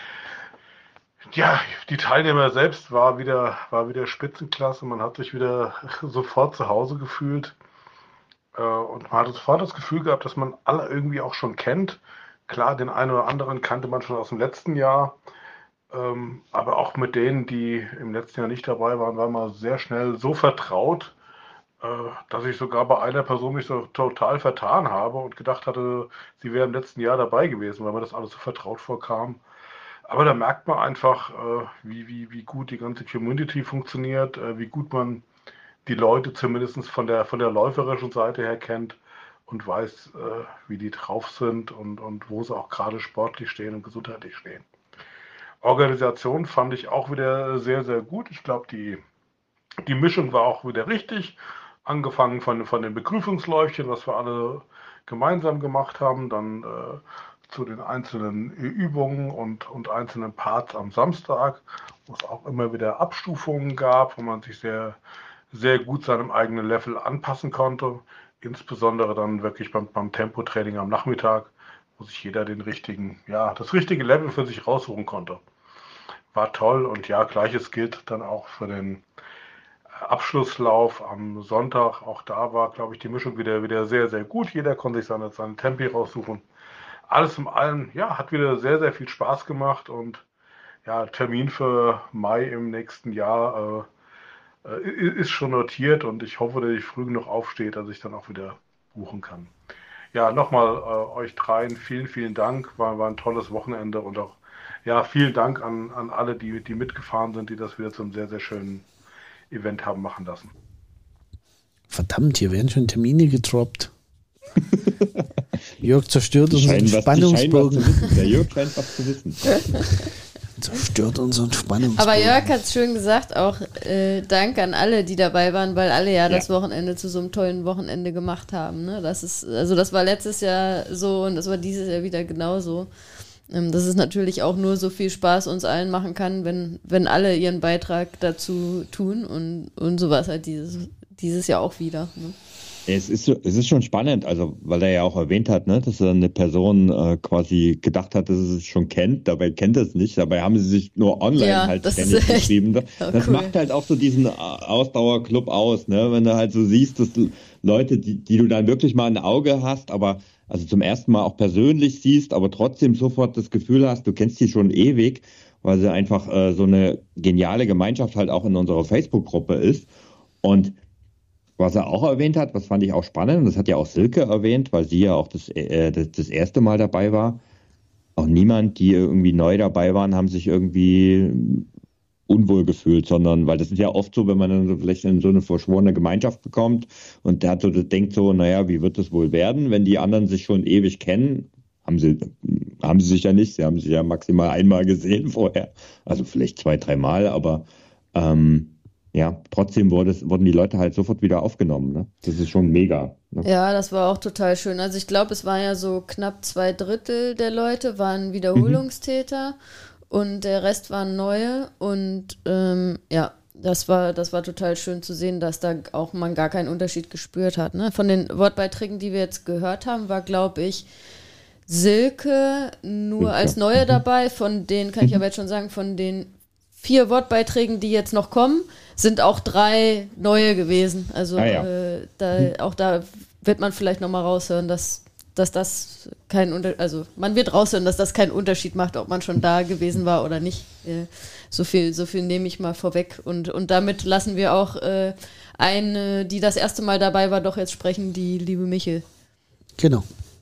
Ja, die Teilnehmer selbst war wieder, war wieder Spitzenklasse. Man hat sich wieder sofort zu Hause gefühlt. Äh, und man hat sofort das Gefühl gehabt, dass man alle irgendwie auch schon kennt. Klar, den einen oder anderen kannte man schon aus dem letzten Jahr. Ähm, aber auch mit denen, die im letzten Jahr nicht dabei waren, war man sehr schnell so vertraut, äh, dass ich sogar bei einer Person mich so total vertan habe und gedacht hatte, sie wäre im letzten Jahr dabei gewesen, weil mir das alles so vertraut vorkam. Aber da merkt man einfach, äh, wie, wie, wie gut die ganze Community funktioniert, äh, wie gut man die Leute zumindest von der, von der läuferischen Seite her kennt und weiß, äh, wie die drauf sind und, und wo sie auch gerade sportlich stehen und gesundheitlich stehen. Organisation fand ich auch wieder sehr, sehr gut. Ich glaube, die, die Mischung war auch wieder richtig. Angefangen von, von den Begrüßungsläufchen, was wir alle gemeinsam gemacht haben, dann äh, zu den einzelnen Übungen und, und einzelnen Parts am Samstag, wo es auch immer wieder Abstufungen gab, wo man sich sehr, sehr gut seinem eigenen Level anpassen konnte. Insbesondere dann wirklich beim, beim Tempotraining am Nachmittag, wo sich jeder den richtigen, ja, das richtige Level für sich raussuchen konnte. War toll und ja, gleiches gilt dann auch für den Abschlusslauf am Sonntag. Auch da war, glaube ich, die Mischung wieder, wieder sehr, sehr gut. Jeder konnte sich seine, seine Tempi raussuchen. Alles in allem, ja, hat wieder sehr, sehr viel Spaß gemacht und ja, Termin für Mai im nächsten Jahr äh, ist schon notiert und ich hoffe, dass ich früh genug aufstehe, dass ich dann auch wieder buchen kann. Ja, nochmal äh, euch dreien vielen, vielen Dank. War, war ein tolles Wochenende und auch ja, vielen Dank an, an alle, die, die mitgefahren sind, die das wieder zum sehr, sehr schönen Event haben machen lassen. Verdammt, hier werden schon Termine gedroppt. Jörg zerstört unseren Spannungsbogen. Der Jörg scheint was zu wissen. Zerstört unseren Spannungsbogen. Aber Jörg hat es schön gesagt, auch äh, Dank an alle, die dabei waren, weil alle ja, ja das Wochenende zu so einem tollen Wochenende gemacht haben. Ne? Das ist, also das war letztes Jahr so und das war dieses Jahr wieder genauso. Ähm, dass es natürlich auch nur so viel Spaß uns allen machen kann, wenn, wenn alle ihren Beitrag dazu tun und, und so war es halt dieses, dieses Jahr auch wieder. Ne? Es ist, es ist schon spannend, also weil er ja auch erwähnt hat, ne, dass er eine Person äh, quasi gedacht hat, dass er es schon kennt, dabei kennt er es nicht, dabei haben sie sich nur online ja, halt ständig geschrieben. Das cool. macht halt auch so diesen Ausdauerclub aus, ne, wenn du halt so siehst, dass Leute, die, die du dann wirklich mal ein Auge hast, aber also zum ersten Mal auch persönlich siehst, aber trotzdem sofort das Gefühl hast, du kennst die schon ewig, weil sie einfach äh, so eine geniale Gemeinschaft halt auch in unserer Facebook-Gruppe ist. Und was er auch erwähnt hat, was fand ich auch spannend, und das hat ja auch Silke erwähnt, weil sie ja auch das, äh, das, das erste Mal dabei war. Auch niemand, die irgendwie neu dabei waren, haben sich irgendwie unwohl gefühlt, sondern, weil das ist ja oft so, wenn man dann so vielleicht in so eine verschworene Gemeinschaft bekommt und der hat so, denkt so, naja, wie wird das wohl werden, wenn die anderen sich schon ewig kennen? Haben sie, haben sie sich ja nicht, sie haben sich ja maximal einmal gesehen vorher, also vielleicht zwei, dreimal, aber ähm, ja, trotzdem wurde es, wurden die Leute halt sofort wieder aufgenommen. Ne? Das ist schon mega. Ne? Ja, das war auch total schön. Also ich glaube, es waren ja so knapp zwei Drittel der Leute waren Wiederholungstäter mhm. und der Rest waren neue. Und ähm, ja, das war, das war total schön zu sehen, dass da auch man gar keinen Unterschied gespürt hat. Ne? Von den Wortbeiträgen, die wir jetzt gehört haben, war, glaube ich, Silke nur als Neue dabei. Von denen kann ich aber jetzt schon sagen, von den vier Wortbeiträgen, die jetzt noch kommen, sind auch drei neue gewesen. Also ah, ja. äh, da, hm. auch da wird man vielleicht nochmal raushören, dass, dass das kein Unterschied, also man wird raushören, dass das keinen Unterschied macht, ob man schon da gewesen war oder nicht. Äh, so viel, so viel nehme ich mal vorweg. Und, und damit lassen wir auch äh, eine, die das erste Mal dabei war, doch jetzt sprechen, die liebe Michel. Genau.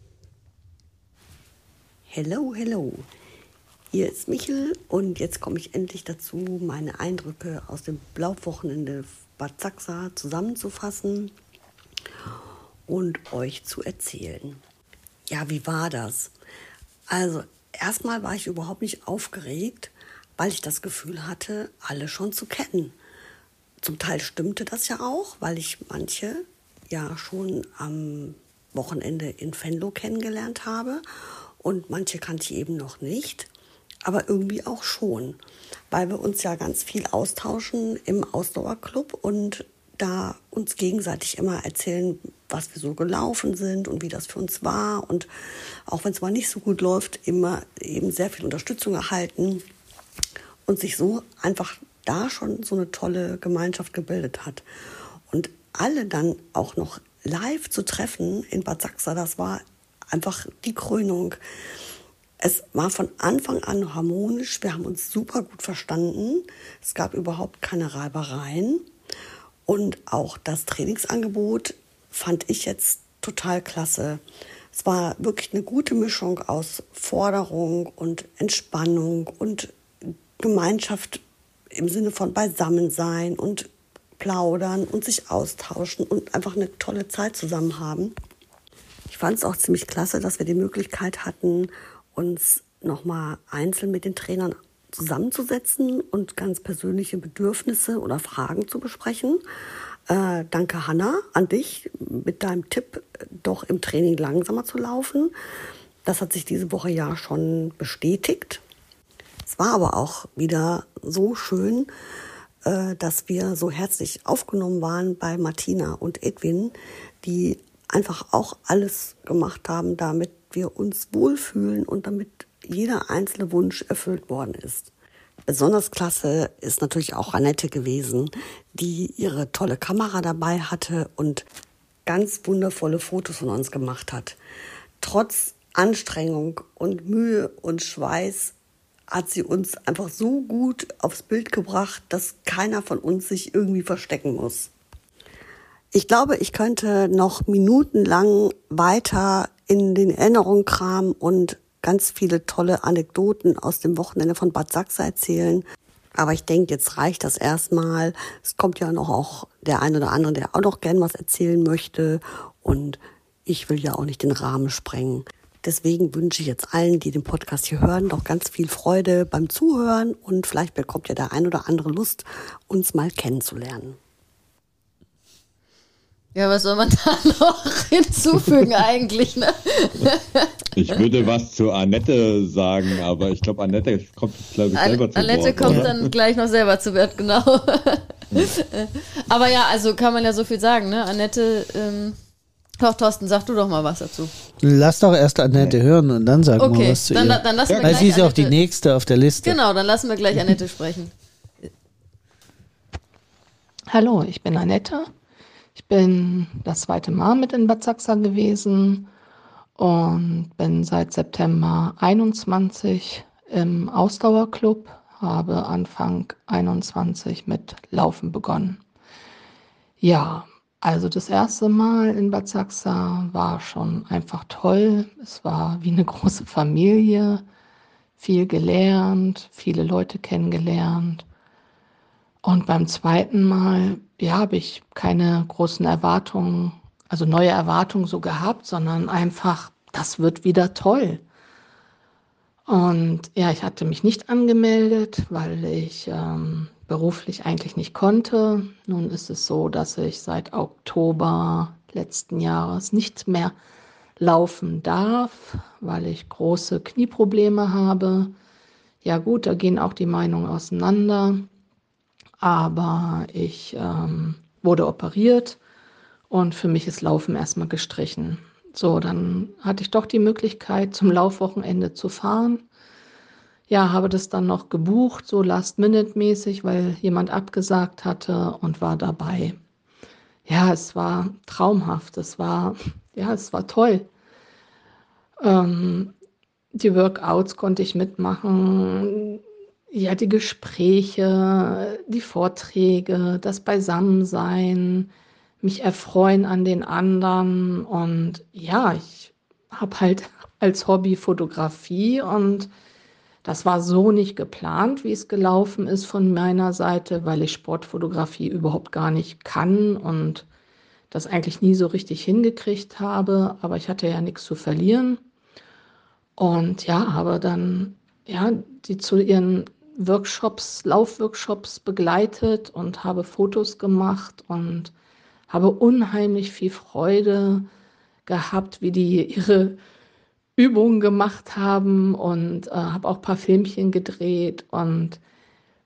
Hello, hello. Hier ist Michel und jetzt komme ich endlich dazu, meine Eindrücke aus dem Laufwochenende Bad Sachsa zusammenzufassen und euch zu erzählen. Ja, wie war das? Also erstmal war ich überhaupt nicht aufgeregt, weil ich das Gefühl hatte, alle schon zu kennen. Zum Teil stimmte das ja auch, weil ich manche ja schon am Wochenende in Venlo kennengelernt habe und manche kannte ich eben noch nicht. Aber irgendwie auch schon. weil wir uns ja ganz viel austauschen im Ausdauerclub und da uns gegenseitig immer erzählen, was wir so gelaufen sind und wie das für uns war. Und auch wenn es mal nicht so gut läuft, immer eben sehr viel Unterstützung erhalten und sich so einfach da schon so eine tolle Gemeinschaft gebildet hat. Und alle dann auch noch live zu treffen in Bad Sachsa, das war einfach die Krönung. Es war von Anfang an harmonisch, wir haben uns super gut verstanden, es gab überhaupt keine Reibereien. Und auch das Trainingsangebot fand ich jetzt total klasse. Es war wirklich eine gute Mischung aus Forderung und Entspannung und Gemeinschaft im Sinne von Beisammensein und plaudern und sich austauschen und einfach eine tolle Zeit zusammen haben. Ich fand es auch ziemlich klasse, dass wir die Möglichkeit hatten, uns nochmal einzeln mit den Trainern zusammenzusetzen und ganz persönliche Bedürfnisse oder Fragen zu besprechen. Äh, danke, Hanna, an dich mit deinem Tipp, doch im Training langsamer zu laufen. Das hat sich diese Woche ja schon bestätigt. Es war aber auch wieder so schön, äh, dass wir so herzlich aufgenommen waren bei Martina und Edwin, die einfach auch alles gemacht haben, damit wir uns wohlfühlen und damit jeder einzelne Wunsch erfüllt worden ist. Besonders klasse ist natürlich auch Annette gewesen, die ihre tolle Kamera dabei hatte und ganz wundervolle Fotos von uns gemacht hat. Trotz Anstrengung und Mühe und Schweiß hat sie uns einfach so gut aufs Bild gebracht, dass keiner von uns sich irgendwie verstecken muss. Ich glaube, ich könnte noch minutenlang weiter in den Erinnerungen kramen und ganz viele tolle Anekdoten aus dem Wochenende von Bad Sachsa erzählen. Aber ich denke, jetzt reicht das erstmal. Es kommt ja noch auch der ein oder andere, der auch noch gern was erzählen möchte. Und ich will ja auch nicht den Rahmen sprengen. Deswegen wünsche ich jetzt allen, die den Podcast hier hören, noch ganz viel Freude beim Zuhören. Und vielleicht bekommt ja der ein oder andere Lust, uns mal kennenzulernen. Ja, was soll man da noch hinzufügen eigentlich, ne? Ich würde was zu Annette sagen, aber ich glaube, Annette kommt glaube ich, selber zu Annette Wort. kommt oder? dann gleich noch selber zu Wort, genau. Aber ja, also kann man ja so viel sagen, ne? Annette, ähm, doch, Thorsten, sag du doch mal was dazu. Lass doch erst Annette hören und dann sagen wir Okay, was zu dann, ihr. dann lassen wir Weil gleich sie ist ja auch Annette- die nächste auf der Liste. Genau, dann lassen wir gleich Annette sprechen. Hallo, ich bin Annette. Ich bin das zweite Mal mit in Bad Sachsa gewesen und bin seit September einundzwanzig im Ausdauerclub, habe Anfang einundzwanzig mit Laufen begonnen. Ja, also das erste Mal in Bad Sachsa war schon einfach toll. Es war wie eine große Familie, viel gelernt, viele Leute kennengelernt. Und beim zweiten Mal, ja, habe ich keine großen Erwartungen, also neue Erwartungen so gehabt, sondern einfach, das wird wieder toll. Und ja, ich hatte mich nicht angemeldet, weil ich ähm, beruflich eigentlich nicht konnte. Nun ist es so, dass ich seit Oktober letzten Jahres nicht mehr laufen darf, weil ich große Knieprobleme habe. Ja gut, da gehen auch die Meinungen auseinander. Aber ich ähm, wurde operiert und für mich ist Laufen erstmal gestrichen. So, dann hatte ich doch die Möglichkeit, zum Laufwochenende zu fahren. Ja, habe das dann noch gebucht, so last-minute-mäßig, weil jemand abgesagt hatte und war dabei. Ja, es war traumhaft, es war, ja, es war toll. Ähm, die Workouts konnte ich mitmachen. Ja, die Gespräche, die Vorträge, das Beisammensein, mich erfreuen an den anderen und ja, ich habe halt als Hobby Fotografie und das war so nicht geplant, wie es gelaufen ist von meiner Seite, weil ich Sportfotografie überhaupt gar nicht kann und das eigentlich nie so richtig hingekriegt habe, aber ich hatte ja nichts zu verlieren und ja, habe dann ja, die zu ihren Workshops, Laufworkshops begleitet und habe Fotos gemacht und habe unheimlich viel Freude gehabt, wie die ihre Übungen gemacht haben und äh, habe auch ein paar Filmchen gedreht und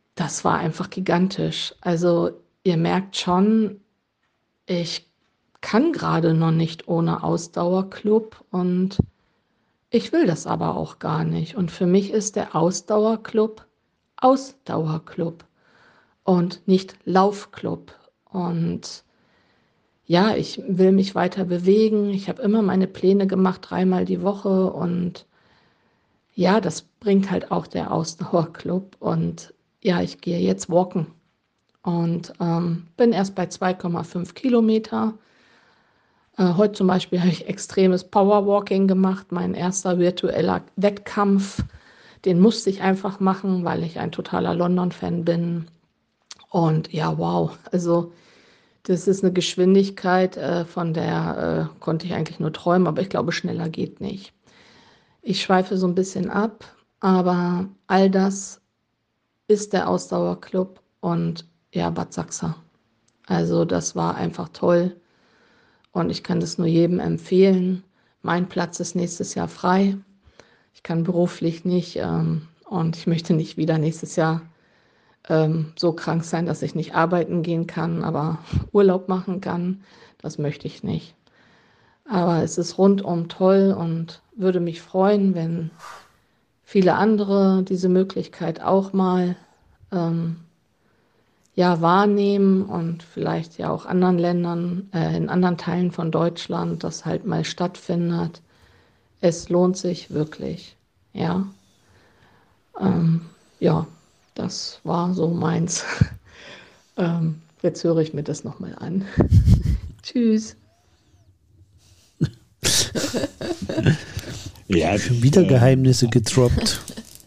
das war einfach gigantisch. Also ihr merkt schon, ich kann gerade noch nicht ohne Ausdauerclub und ich will das aber auch gar nicht. Und für mich ist der Ausdauerclub Ausdauerclub und nicht Laufclub. Und ja, ich will mich weiter bewegen. Ich habe immer meine Pläne gemacht, dreimal die Woche. Und ja, das bringt halt auch der Ausdauerclub. Und ja, ich gehe jetzt walken und ähm, bin erst bei zwei Komma fünf Kilometer. Äh, heute zum Beispiel habe ich extremes Powerwalking gemacht, mein erster virtueller Wettkampf. Den musste ich einfach machen, weil ich ein totaler London-Fan bin. Und ja, wow, also das ist eine Geschwindigkeit, äh, von der äh, konnte ich eigentlich nur träumen, aber ich glaube, schneller geht nicht. Ich schweife so ein bisschen ab, aber all das ist der Ausdauerclub und ja, Bad Sachsa. Also das war einfach toll und ich kann das nur jedem empfehlen. Mein Platz ist nächstes Jahr frei. Ich kann beruflich nicht ähm, und ich möchte nicht wieder nächstes Jahr ähm, so krank sein, dass ich nicht arbeiten gehen kann, aber Urlaub machen kann. Das möchte ich nicht. Aber es ist rundum toll und würde mich freuen, wenn viele andere diese Möglichkeit auch mal ähm, ja, wahrnehmen und vielleicht ja auch anderen Ländern, äh, in anderen Teilen von Deutschland das halt mal stattfindet. Es lohnt sich wirklich, ja. Ähm, ja, das war so meins. ähm, jetzt höre ich mir das nochmal an. Tschüss. Ja, Schon wieder Geheimnisse gedroppt.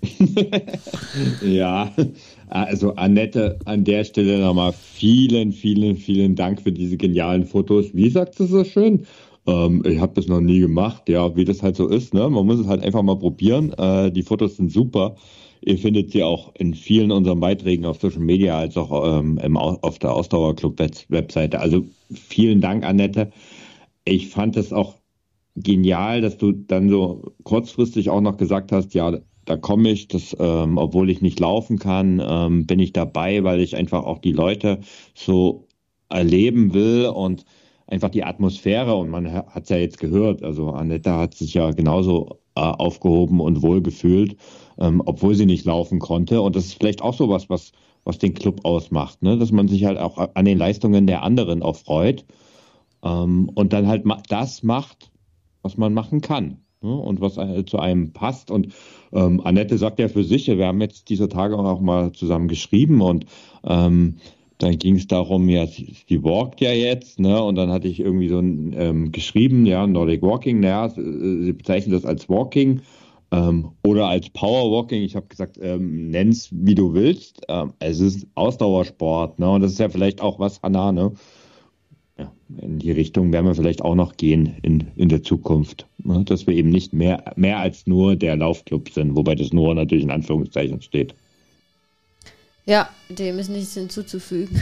Ja, also Annette, an der Stelle nochmal vielen, vielen, vielen Dank für diese genialen Fotos. Wie sagt sie so schön? Ähm, ich habe das noch nie gemacht, ja, wie das halt so ist, ne? Man muss es halt einfach mal probieren. Äh, die Fotos sind super. Ihr findet sie auch in vielen unserer Beiträgen auf Social Media als auch ähm, im, Au- auf der Ausdauerclub-Webseite. Also vielen Dank, Annette. Ich fand es auch genial, dass du dann so kurzfristig auch noch gesagt hast, ja, da komme ich, das, ähm, obwohl ich nicht laufen kann, ähm, bin ich dabei, weil ich einfach auch die Leute so erleben will und einfach die Atmosphäre, und man hat es ja jetzt gehört, also Annette hat sich ja genauso äh, aufgehoben und wohl gefühlt, ähm, obwohl sie nicht laufen konnte, und das ist vielleicht auch so was, was, was den Club ausmacht, ne? Dass man sich halt auch an den Leistungen der anderen auch freut, ähm, und dann halt ma das macht, was man machen kann, ne? Und was äh, zu einem passt. Und ähm, Annette sagt ja für sich, wir haben jetzt dieser Tage auch mal zusammen geschrieben, und ähm, dann ging es darum, ja, sie, sie walkt ja jetzt, ne? Und dann hatte ich irgendwie so ein, ähm, geschrieben, ja, Nordic Walking, naja, sie, sie bezeichnet das als Walking ähm, oder als Powerwalking. Ich habe gesagt, ähm, nenn's wie du willst. Ähm, es ist Ausdauersport, ne? Und das ist ja vielleicht auch was, Hanna, ne? Ja, in die Richtung werden wir vielleicht auch noch gehen in, in der Zukunft, ne? Dass wir eben nicht mehr, mehr als nur der Laufclub sind, wobei das nur natürlich in Anführungszeichen steht. Ja, dem ist nichts hinzuzufügen.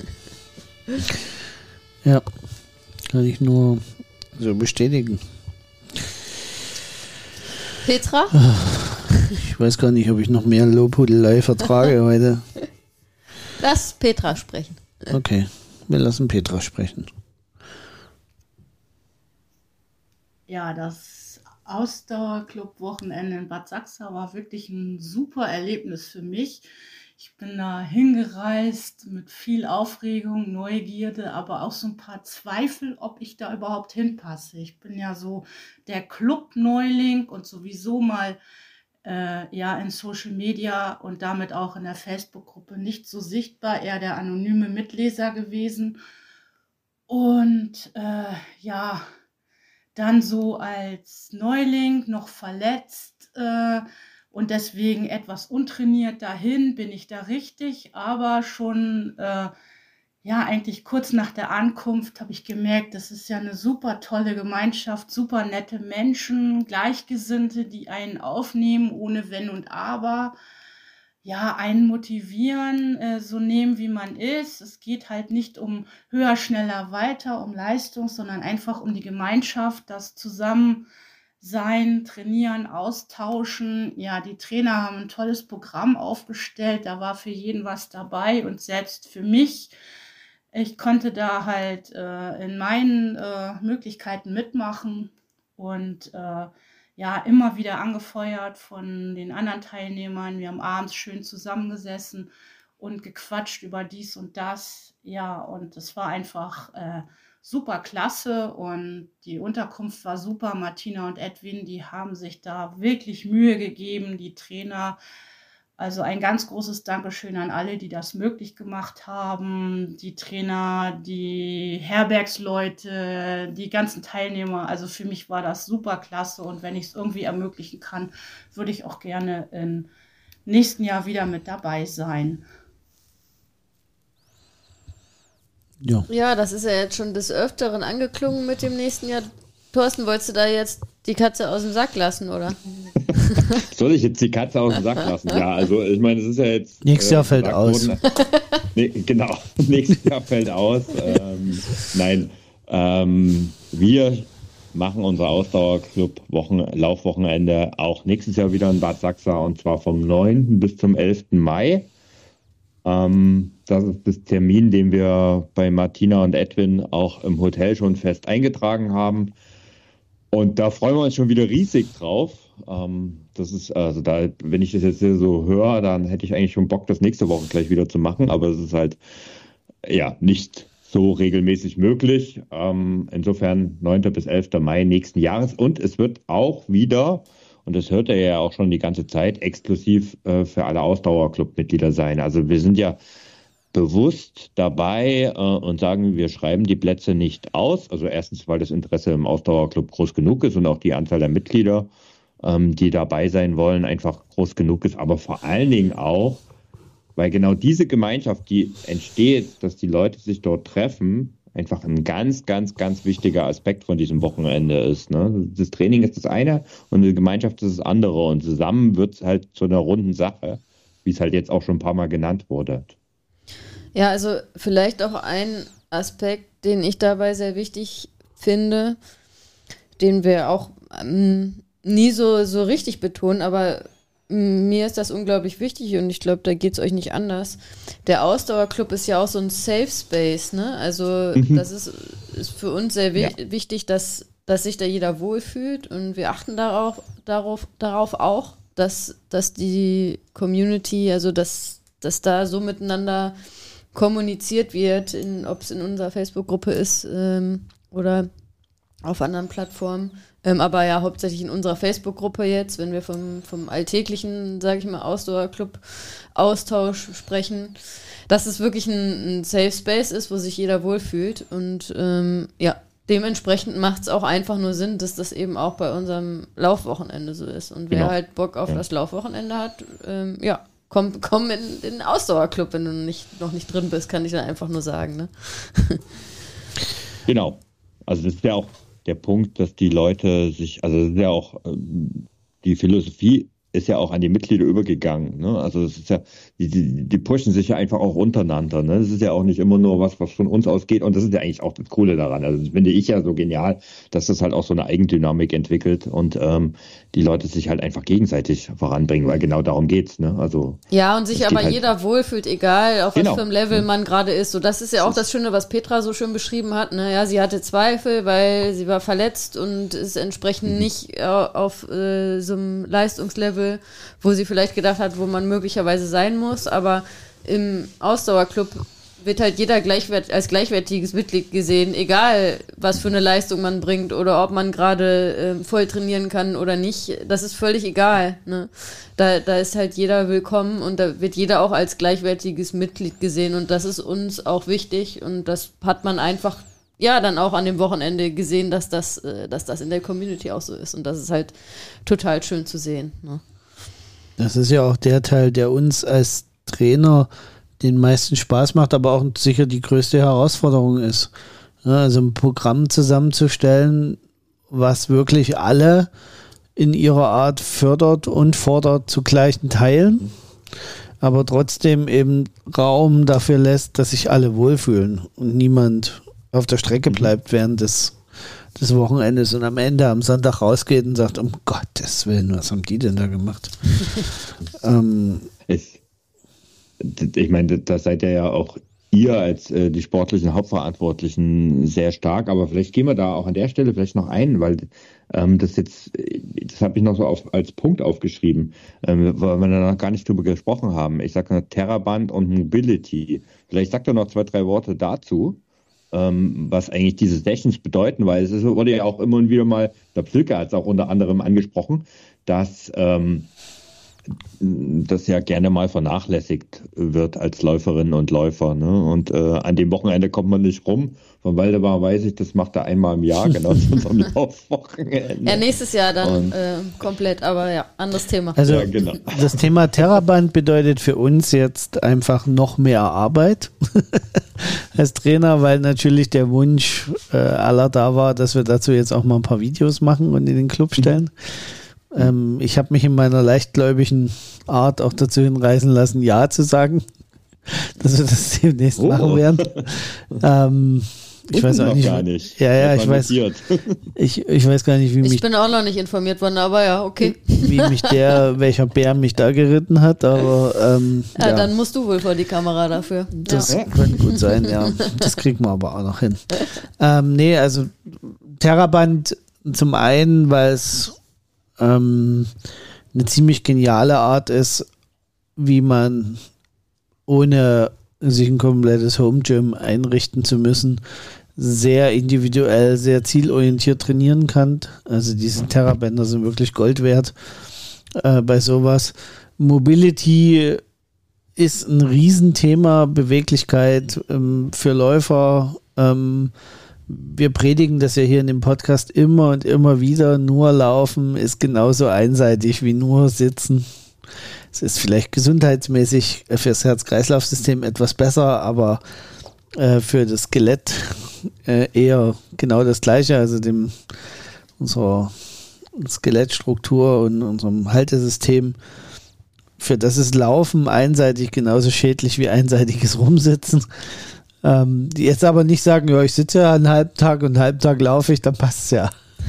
Ja, kann ich nur so bestätigen. Petra? Ich weiß gar nicht, ob ich noch mehr Lobhudelei vertrage heute. Lass Petra sprechen. Okay, wir lassen Petra sprechen. Ja, das Ausdauerclub-Wochenende in Bad Sachsa war wirklich ein super Erlebnis für mich. Ich bin da hingereist mit viel Aufregung, Neugierde, aber auch so ein paar Zweifel, ob ich da überhaupt hinpasse. Ich bin ja so der Club-Neuling und sowieso mal äh, ja in Social Media und damit auch in der Facebook-Gruppe nicht so sichtbar, eher der anonyme Mitleser gewesen. Und äh, ja, dann so als Neuling noch verletzt äh, und deswegen etwas untrainiert dahin, bin ich da richtig, aber schon äh, ja eigentlich kurz nach der Ankunft habe ich gemerkt, das ist ja eine super tolle Gemeinschaft, super nette Menschen, Gleichgesinnte, die einen aufnehmen ohne Wenn und Aber. Ja, einen motivieren, äh, so nehmen, wie man ist. Es geht halt nicht um höher, schneller, weiter, um Leistung, sondern einfach um die Gemeinschaft, das zusammen sein, trainieren, austauschen. Ja, die Trainer haben ein tolles Programm aufgestellt, da war für jeden was dabei und selbst für mich. Ich konnte da halt äh, in meinen äh, Möglichkeiten mitmachen und äh, ja, immer wieder angefeuert von den anderen Teilnehmern. Wir haben abends schön zusammengesessen und gequatscht über dies und das. Ja, und es war einfach äh, super klasse und die Unterkunft war super. Martina und Edwin, die haben sich da wirklich Mühe gegeben, die Trainer. Also ein ganz großes Dankeschön an alle, die das möglich gemacht haben, die Trainer, die Herbergsleute, die ganzen Teilnehmer. Also für mich war das super klasse und wenn ich es irgendwie ermöglichen kann, würde ich auch gerne im nächsten Jahr wieder mit dabei sein. Ja. Ja, das ist ja jetzt schon des Öfteren angeklungen mit dem nächsten Jahr. Thorsten, wolltest du da jetzt die Katze aus dem Sack lassen, oder? Soll ich jetzt die Katze aus dem Sack lassen? Ja, also ich meine, es ist ja jetzt... Nächstes äh, Jahr fällt aus. Worden, nee, genau, nächstes Jahr fällt aus. Ähm, nein, ähm, wir machen unser Ausdauerclub-Laufwochenende auch nächstes Jahr wieder in Bad Sachsa und zwar vom neunten bis zum elften Mai. Ähm, das ist das Termin, den wir bei Martina und Edwin auch im Hotel schon fest eingetragen haben. Und da freuen wir uns schon wieder riesig drauf. Ähm, das ist, also da, wenn ich das jetzt so höre, dann hätte ich eigentlich schon Bock, das nächste Woche gleich wieder zu machen, aber es ist halt, ja, nicht so regelmäßig möglich. Ähm, insofern neunten bis elften Mai nächsten Jahres. Und es wird auch wieder, und das hört er ja auch schon die ganze Zeit, exklusiv äh, für alle Ausdauerclub-Mitglieder sein. Also wir sind ja bewusst dabei äh, und sagen, wir schreiben die Plätze nicht aus. Also erstens, weil das Interesse im Ausdauerclub groß genug ist und auch die Anzahl der Mitglieder, ähm, die dabei sein wollen, einfach groß genug ist. Aber vor allen Dingen auch, weil genau diese Gemeinschaft, die entsteht, dass die Leute sich dort treffen, einfach ein ganz, ganz, ganz wichtiger Aspekt von diesem Wochenende ist. Ne? Das Training ist das eine und die Gemeinschaft ist das andere. Und zusammen wird es halt zu einer runden Sache, wie es halt jetzt auch schon ein paar Mal genannt wurde. Ja, also vielleicht auch ein Aspekt, den ich dabei sehr wichtig finde, den wir auch ähm, nie so, so richtig betonen, aber m, mir ist das unglaublich wichtig und ich glaube, da geht es euch nicht anders. Der Ausdauerclub ist ja auch so ein Safe Space, ne? Also mhm. das ist, ist für uns sehr wi- ja. wichtig, dass, dass sich da jeder wohlfühlt und wir achten darauf, darauf, darauf auch, dass, dass die Community, also dass, dass da so miteinander kommuniziert wird, ob es in unserer Facebook-Gruppe ist ähm, oder auf anderen Plattformen. Ähm, aber ja, hauptsächlich in unserer Facebook-Gruppe jetzt, wenn wir vom, vom alltäglichen, sage ich mal, Ausdauerclub-Austausch sprechen, dass es wirklich ein, ein Safe Space ist, wo sich jeder wohlfühlt. Und ähm, ja, dementsprechend macht es auch einfach nur Sinn, dass das eben auch bei unserem Laufwochenende so ist. Und wer genau. halt Bock auf ja. das Laufwochenende hat, ähm, ja, Komm, komm in, in den Ausdauerclub, wenn du nicht, noch nicht drin bist, kann ich dann einfach nur sagen. Ne? Genau. Also das ist ja auch der Punkt, dass die Leute sich, also das ist ja auch, die Philosophie ist ja auch an die Mitglieder übergegangen. Ne? Also es ist ja, die, die, die pushen sich ja einfach auch untereinander. Ne? Das ist ja auch nicht immer nur was, was von uns ausgeht. Und das ist ja eigentlich auch das Coole daran. Also das finde ich ja so genial, dass das halt auch so eine Eigendynamik entwickelt und ähm, die Leute sich halt einfach gegenseitig voranbringen, weil genau darum geht's. Ne? Also ja, und sich aber halt jeder wohlfühlt, egal auf genau. was für einem Level man gerade ist. So, das ist ja auch das Schöne, was Petra so schön beschrieben hat. Ne? Ja, sie hatte Zweifel, weil sie war verletzt und ist entsprechend mhm. nicht äh, auf äh, so einem Leistungslevel, wo sie vielleicht gedacht hat, wo man möglicherweise sein muss, aber im Ausdauerclub wird halt jeder gleichwert, als gleichwertiges Mitglied gesehen, egal was für eine Leistung man bringt oder ob man gerade äh, voll trainieren kann oder nicht, das ist völlig egal. Ne? Da, da ist halt jeder willkommen und da wird jeder auch als gleichwertiges Mitglied gesehen und das ist uns auch wichtig und das hat man einfach ja dann auch an dem Wochenende gesehen, dass das, äh, dass das in der Community auch so ist und das ist halt total schön zu sehen. Ne? Das ist ja auch der Teil, der uns als Trainer den meisten Spaß macht, aber auch sicher die größte Herausforderung ist. Ja, also ein Programm zusammenzustellen, was wirklich alle in ihrer Art fördert und fordert zu gleichen Teilen, aber trotzdem eben Raum dafür lässt, dass sich alle wohlfühlen und niemand auf der Strecke bleibt während des, des Wochenendes und am Ende am Sonntag rausgeht und sagt, um Gottes Willen, was haben die denn da gemacht? ähm, ich ich meine, da seid ihr ja auch ihr als äh, die sportlichen Hauptverantwortlichen sehr stark, aber vielleicht gehen wir da auch an der Stelle vielleicht noch ein, weil ähm, das jetzt, das habe ich noch so auf, als Punkt aufgeschrieben, ähm, weil wir da noch gar nicht drüber gesprochen haben. Ich sage noch Terraband und Mobility. Vielleicht sagt er noch zwei, drei Worte dazu, ähm, was eigentlich diese Sessions bedeuten, weil es ist, wurde ja auch immer und wieder mal, der Pflücker hat es auch unter anderem angesprochen, dass ähm, das ja gerne mal vernachlässigt wird als Läuferinnen und Läufer. Ne? Und äh, an dem Wochenende kommt man nicht rum. Von Waldemar weiß ich, das macht er einmal im Jahr, genau zu unserem Laufwochenende. Ja, nächstes Jahr dann äh, komplett, aber ja, anderes Thema. Also ja, genau. Das Thema Terraband bedeutet für uns jetzt einfach noch mehr Arbeit als Trainer, weil natürlich der Wunsch äh, aller da war, dass wir dazu jetzt auch mal ein paar Videos machen und in den Club stellen. Mhm. Ähm, ich habe mich in meiner leichtgläubigen Art auch dazu hinreißen lassen, Ja zu sagen, dass wir das demnächst oh. machen werden. ähm, ich weiß auch nicht, gar nicht. Ja, ja, ich weiß, ich, ich weiß gar nicht, wie ich mich... Ich bin auch noch nicht informiert worden, aber ja, okay. Wie mich der, welcher Bär mich da geritten hat, aber... Ähm, ja, ja, dann musst du wohl vor die Kamera dafür. Das ja. könnte gut sein, ja. Das kriegen wir aber auch noch hin. Ähm, nee, also Terraband zum einen, weil es ähm, eine ziemlich geniale Art ist, wie man ohne sich ein komplettes Home Gym einrichten zu müssen, sehr individuell, sehr zielorientiert trainieren kann. Also diese Terrabänder sind wirklich Gold wert äh, bei sowas. Mobility ist ein Riesenthema, Beweglichkeit ähm, für Läufer. Ähm, wir predigen das ja hier in dem Podcast immer und immer wieder. Nur Laufen ist genauso einseitig wie nur Sitzen. Es ist vielleicht gesundheitsmäßig fürs Herz-Kreislauf-System etwas besser, aber äh, für das Skelett äh, eher genau das Gleiche. Also dem unserer Skelettstruktur und unserem Haltesystem. Für das ist Laufen einseitig genauso schädlich wie einseitiges Rumsitzen. Ähm, die jetzt aber nicht sagen, ja, ich sitze ja einen halben Tag und einen halben Tag laufe ich, dann passt es ja.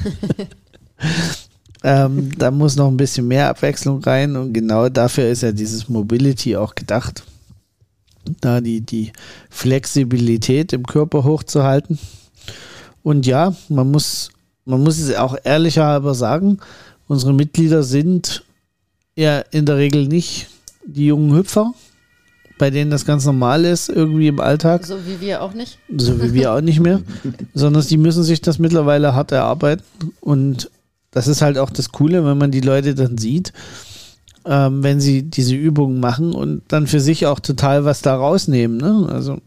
ähm, da muss noch ein bisschen mehr Abwechslung rein und genau dafür ist ja dieses Mobility auch gedacht. Da die, die Flexibilität im Körper hochzuhalten. Und ja, man muss, man muss es auch ehrlicherhalber sagen, unsere Mitglieder sind ja in der Regel nicht die jungen Hüpfer, bei denen das ganz normal ist, irgendwie im Alltag. So wie wir auch nicht. So wie wir auch nicht mehr. Sondern die müssen sich das mittlerweile hart erarbeiten. Und das ist halt auch das Coole, wenn man die Leute dann sieht, ähm, wenn sie diese Übungen machen und dann für sich auch total was da rausnehmen. Ne? Also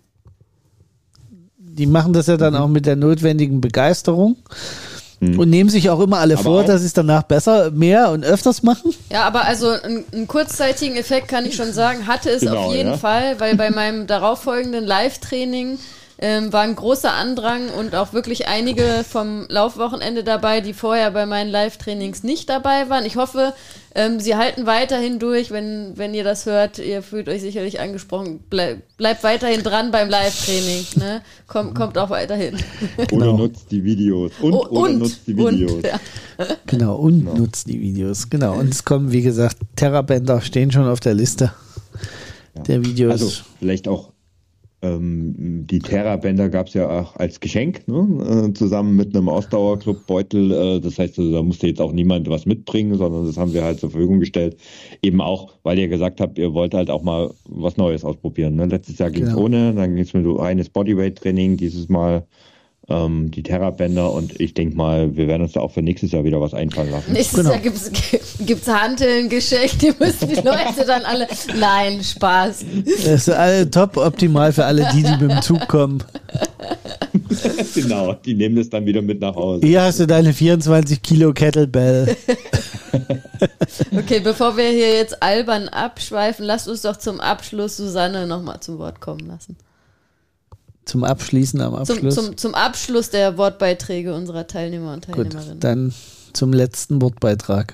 die machen das ja dann auch mit der notwendigen Begeisterung. Und nehmen sich auch immer alle aber vor, dass sie es danach besser, mehr und öfters machen. Ja, aber also einen, einen kurzzeitigen Effekt kann ich schon sagen, hatte es genau, auf jeden ja. Fall, weil bei meinem darauffolgenden Live-Training ähm, war ein großer Andrang und auch wirklich einige vom Laufwochenende dabei, die vorher bei meinen Live-Trainings nicht dabei waren. Ich hoffe, ähm, sie halten weiterhin durch, wenn, wenn ihr das hört, ihr fühlt euch sicherlich angesprochen, bleib, bleibt weiterhin dran beim Live-Training, ne? Kommt, kommt auch weiterhin. Genau. Oder nutzt die Videos. Und, oh, oder und, nutzt die Videos. Und, ja. Genau, und genau. nutzt die Videos. Genau, und es kommen, wie gesagt, Terrabänder stehen schon auf der Liste ja. der Videos. Also vielleicht auch Ähm, die Terrabänder gab es ja auch als Geschenk, ne? äh, zusammen mit einem Ausdauerclub-Beutel. Äh, das heißt, also, da musste jetzt auch niemand was mitbringen, sondern das haben wir halt zur Verfügung gestellt. Eben auch, weil ihr gesagt habt, ihr wollt halt auch mal was Neues ausprobieren. Ne? Letztes Jahr ging es genau. ohne, dann ging es mit reines Bodyweight-Training, dieses Mal ähm, die Terrabänder und ich denke mal, wir werden uns da auch für nächstes Jahr wieder was einfallen lassen. Nächstes genau. Jahr gibt's gibt's Hanteln geschenkt, die müssen die Leute dann alle, nein, Spaß. Das ist alle top optimal für alle die, die mit dem Zug kommen. Genau, die nehmen das dann wieder mit nach Hause. Hier hast du deine vierundzwanzig Kilo Kettlebell. Okay, bevor wir hier jetzt albern abschweifen, lasst uns doch zum Abschluss Susanne nochmal zum Wort kommen lassen. Zum Abschließen am Abschluss? Zum, zum, zum Abschluss der Wortbeiträge unserer Teilnehmer und Teilnehmerinnen. Gut, dann zum letzten Wortbeitrag.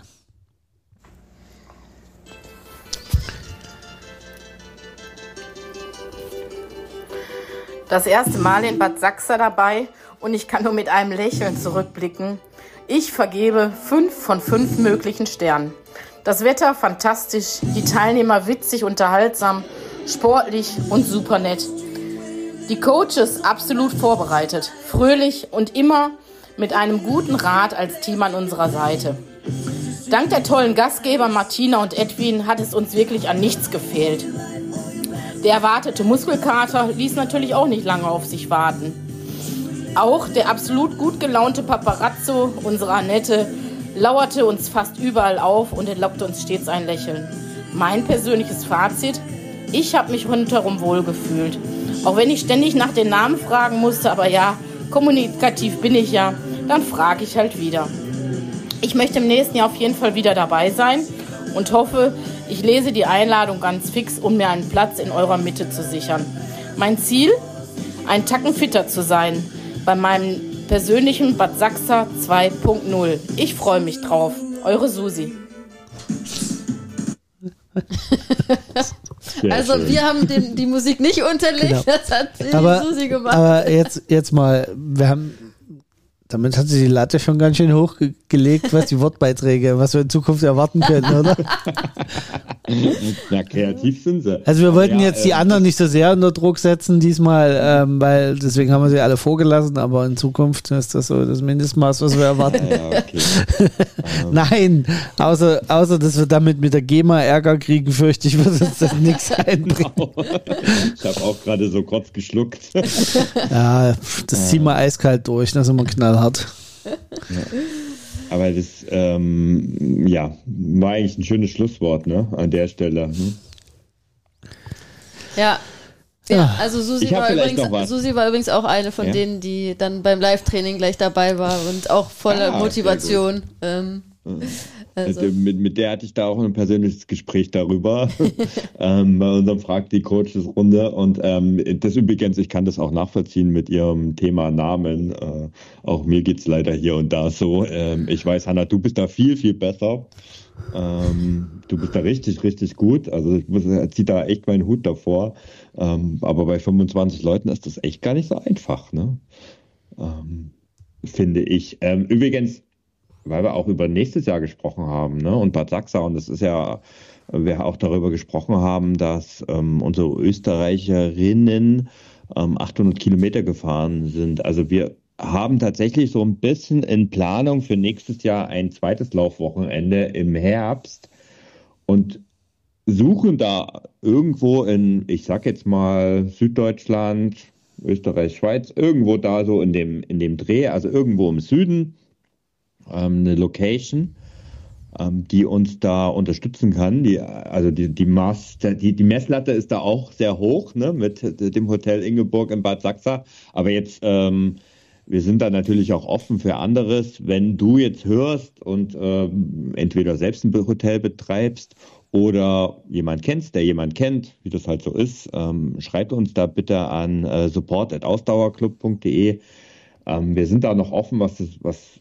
Das erste Mal in Bad Sachsa dabei und ich kann nur mit einem Lächeln zurückblicken. Ich vergebe fünf von fünf möglichen Sternen. Das Wetter fantastisch, die Teilnehmer witzig, unterhaltsam, sportlich und super nett. Die Coaches absolut vorbereitet, fröhlich und immer mit einem guten Rat als Team an unserer Seite. Dank der tollen Gastgeber Martina und Edwin hat es uns wirklich an nichts gefehlt. Der erwartete Muskelkater ließ natürlich auch nicht lange auf sich warten. Auch der absolut gut gelaunte Paparazzo, unsere Annette, lauerte uns fast überall auf und entlockte uns stets ein Lächeln. Mein persönliches Fazit: Ich habe mich rundherum wohlgefühlt. Auch wenn ich ständig nach den Namen fragen musste, aber ja, kommunikativ bin ich ja, dann frage ich halt wieder. Ich möchte im nächsten Jahr auf jeden Fall wieder dabei sein und hoffe, ich lese die Einladung ganz fix, um mir einen Platz in eurer Mitte zu sichern. Mein Ziel? Ein Tacken fitter zu sein bei meinem persönlichen Bad Sachsa zwei Punkt null. Ich freue mich drauf. Eure Susi. Also schön. Wir haben den, die Musik nicht unterlegt, genau. Das hat die aber, Susi gemacht. Aber jetzt, jetzt mal, wir haben, damit hat sie die Latte schon ganz schön hochgelegt, was die Wortbeiträge, was wir in Zukunft erwarten können, oder? Na, kreativ sind sie. Also wir wollten ja, jetzt die äh, anderen nicht so sehr unter Druck setzen diesmal, ähm, weil deswegen haben wir sie alle vorgelassen, aber in Zukunft ist das so das Mindestmaß, was wir erwarten. Ja, okay. Nein, außer, außer dass wir damit mit der GEMA Ärger kriegen, fürchte ich, wird uns das nichts einbringen. Genau. Ich habe auch gerade so kurz geschluckt. Ja, das ziehen wir eiskalt durch, das ist immer knallhart. Ja. Aber das, ähm, ja, war eigentlich ein schönes Schlusswort, ne, an der Stelle. Hm? Ja. Ja, also Susi war, übrigens, Susi war übrigens auch eine von ja? denen, die dann beim Live-Training gleich dabei war und auch voller ah, Motivation. Ähm, also. mit, mit der hatte ich da auch ein persönliches Gespräch darüber ähm, bei unserem Frag die Coaches Runde und ähm, das übrigens, ich kann das auch nachvollziehen mit ihrem Thema Namen. Äh, auch mir geht's leider hier und da so. Ähm, ich weiß, Hanna, du bist da viel, viel besser. Ähm, du bist da richtig, richtig gut. Also ich muss, ziehe da echt meinen Hut davor. Ähm, aber bei fünfundzwanzig Leuten ist das echt gar nicht so einfach, ne? Ähm, finde ich. Ähm, übrigens, weil wir auch über nächstes Jahr gesprochen haben, ne? Und Bad Sachsa, und das ist ja, wir auch darüber gesprochen haben, dass ähm, unsere Österreicherinnen ähm, achthundert Kilometer gefahren sind. Also wir haben tatsächlich so ein bisschen in Planung für nächstes Jahr ein zweites Laufwochenende im Herbst und suchen da irgendwo in, ich sag jetzt mal Süddeutschland, Österreich, Schweiz, irgendwo da so in dem, in dem Dreh, also irgendwo im Süden, ähm, eine Location, ähm, die uns da unterstützen kann. Die, also die, die, Maß, die, die Messlatte ist da auch sehr hoch, ne, mit dem Hotel Ingeborg in Bad Sachsa, aber jetzt ähm, wir sind da natürlich auch offen für anderes. Wenn du jetzt hörst und ähm, entweder selbst ein Hotel betreibst oder jemand kennst, der jemand kennt, wie das halt so ist, ähm, schreib uns da bitte an äh, support at ausdauerclub punkt de. Ähm, wir sind da noch offen, was das, was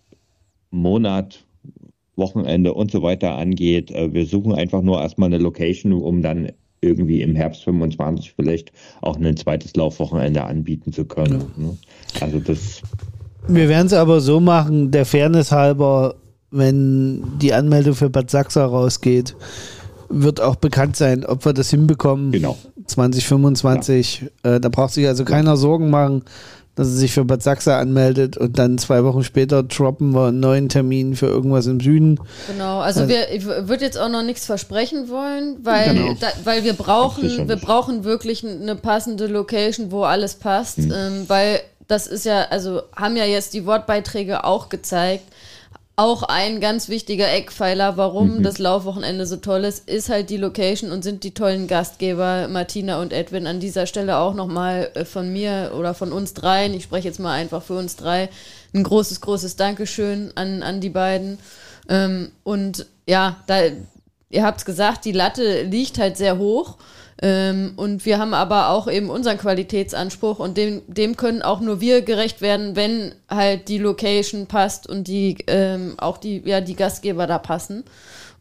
Monat, Wochenende und so weiter angeht. Äh, wir suchen einfach nur erstmal eine Location, um dann irgendwie im Herbst fünfundzwanzig vielleicht auch ein zweites Laufwochenende anbieten zu können. Ja. Ne? Also das. Wir werden es aber so machen, der Fairness halber, wenn die Anmeldung für Bad Sachsa rausgeht, wird auch bekannt sein, ob wir das hinbekommen. Genau. zwanzig fünfundzwanzig. Ja. Äh, da braucht sich also keiner Sorgen machen, dass er sich für Bad Sachsa anmeldet und dann zwei Wochen später droppen wir einen neuen Termin für irgendwas im Süden. Genau, also, also wir, ich würde jetzt auch noch nichts versprechen wollen, weil, genau. da, weil wir brauchen, wir brauchen wirklich eine passende Location, wo alles passt, mhm. ähm, weil das ist ja, also haben ja jetzt die Wortbeiträge auch gezeigt, auch ein ganz wichtiger Eckpfeiler, warum mhm. das Laufwochenende so toll ist, ist halt die Location und sind die tollen Gastgeber Martina und Edwin. An dieser Stelle auch nochmal von mir oder von uns dreien, ich spreche jetzt mal einfach für uns drei, ein großes, großes Dankeschön an, an die beiden. Ähm, und ja, da, ihr habt es gesagt, die Latte liegt halt sehr hoch. Ähm, und wir haben aber auch eben unseren Qualitätsanspruch und dem, dem können auch nur wir gerecht werden, wenn halt die Location passt und die ähm, auch die, ja, die Gastgeber da passen.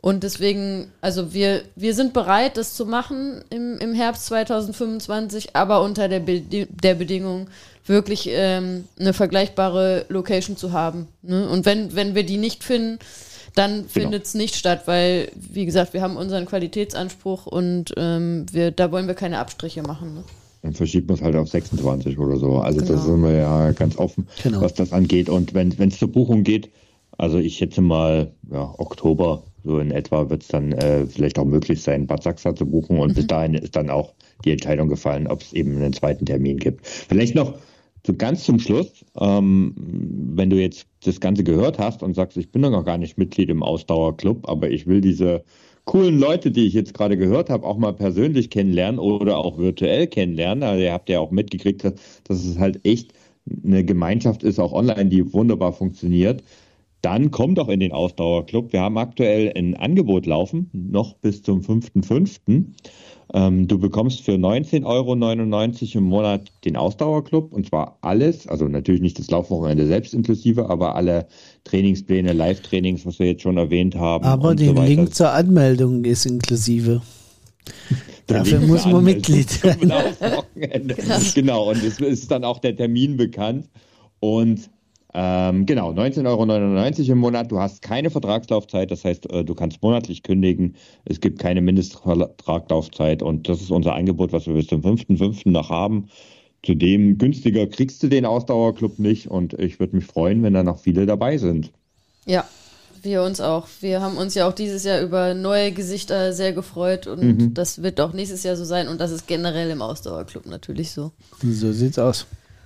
Und deswegen, also wir, wir sind bereit, das zu machen im, im Herbst zwanzig fünfundzwanzig, aber unter der, Be- der Bedingung, wirklich ähm, eine vergleichbare Location zu haben. Ne? Und wenn, wenn wir die nicht finden, dann Genau. findet es nicht statt, weil, wie gesagt, wir haben unseren Qualitätsanspruch und ähm, wir, da wollen wir keine Abstriche machen. Ne? Dann verschiebt man es halt auf sechsundzwanzig oder so. Also Genau. da sind wir ja ganz offen, Genau. was das angeht. Und wenn es zur Buchung geht, also ich schätze mal, ja, Oktober, so in etwa wird es dann äh, vielleicht auch möglich sein, Bad Sachsa zu buchen. Und mhm. bis dahin ist dann auch die Entscheidung gefallen, ob es eben einen zweiten Termin gibt. Vielleicht noch so ganz zum Schluss, ähm, wenn du jetzt das Ganze gehört hast und sagst, ich bin doch noch gar nicht Mitglied im Ausdauerclub, aber ich will diese coolen Leute, die ich jetzt gerade gehört habe, auch mal persönlich kennenlernen oder auch virtuell kennenlernen. Also ihr habt ja auch mitgekriegt, dass, dass es halt echt eine Gemeinschaft ist, auch online, die wunderbar funktioniert. Dann komm doch in den Ausdauerclub. Wir haben aktuell ein Angebot laufen, noch bis zum fünften fünften Ähm, du bekommst für neunzehn Euro neunundneunzig im Monat den Ausdauerclub und zwar alles, also natürlich nicht das Laufwochenende selbst inklusive, aber alle Trainingspläne, Live-Trainings, was wir jetzt schon erwähnt haben. Aber und den so Link zur Anmeldung ist inklusive. Dafür Link muss zur man Anmeldung Mitglied sein. zum Laufwochenende. Genau, und es ist dann auch der Termin bekannt. Und ähm, genau, neunzehn Euro neunundneunzig im Monat. Du hast keine Vertragslaufzeit, das heißt, äh, du kannst monatlich kündigen. Es gibt keine Mindestvertraglaufzeit und das ist unser Angebot, was wir bis zum fünften fünften noch haben. Zudem günstiger kriegst du den Ausdauerclub nicht und ich würde mich freuen, wenn da noch viele dabei sind. Ja, wir uns auch. Wir haben uns ja auch dieses Jahr über neue Gesichter sehr gefreut und Mhm. das wird auch nächstes Jahr so sein und das ist generell im Ausdauerclub natürlich so. So sieht's aus.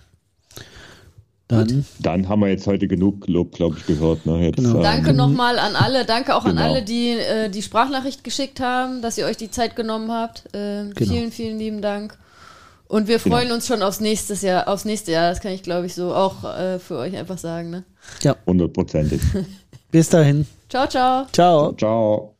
Dann, Dann haben wir jetzt heute genug Lob, glaube ich, gehört. Ne? Jetzt, Genau. ähm, Danke nochmal an alle, danke auch an Genau. alle, die äh, die Sprachnachricht geschickt haben, dass ihr euch die Zeit genommen habt. Äh, Genau. Vielen, vielen lieben Dank. Und wir Genau. freuen uns schon aufs nächstes Jahr, aufs nächste Jahr, das kann ich glaube ich so auch äh, für euch einfach sagen. Ne? ja, hundertprozentig. bis dahin. Ciao, ciao. Ciao. Ciao.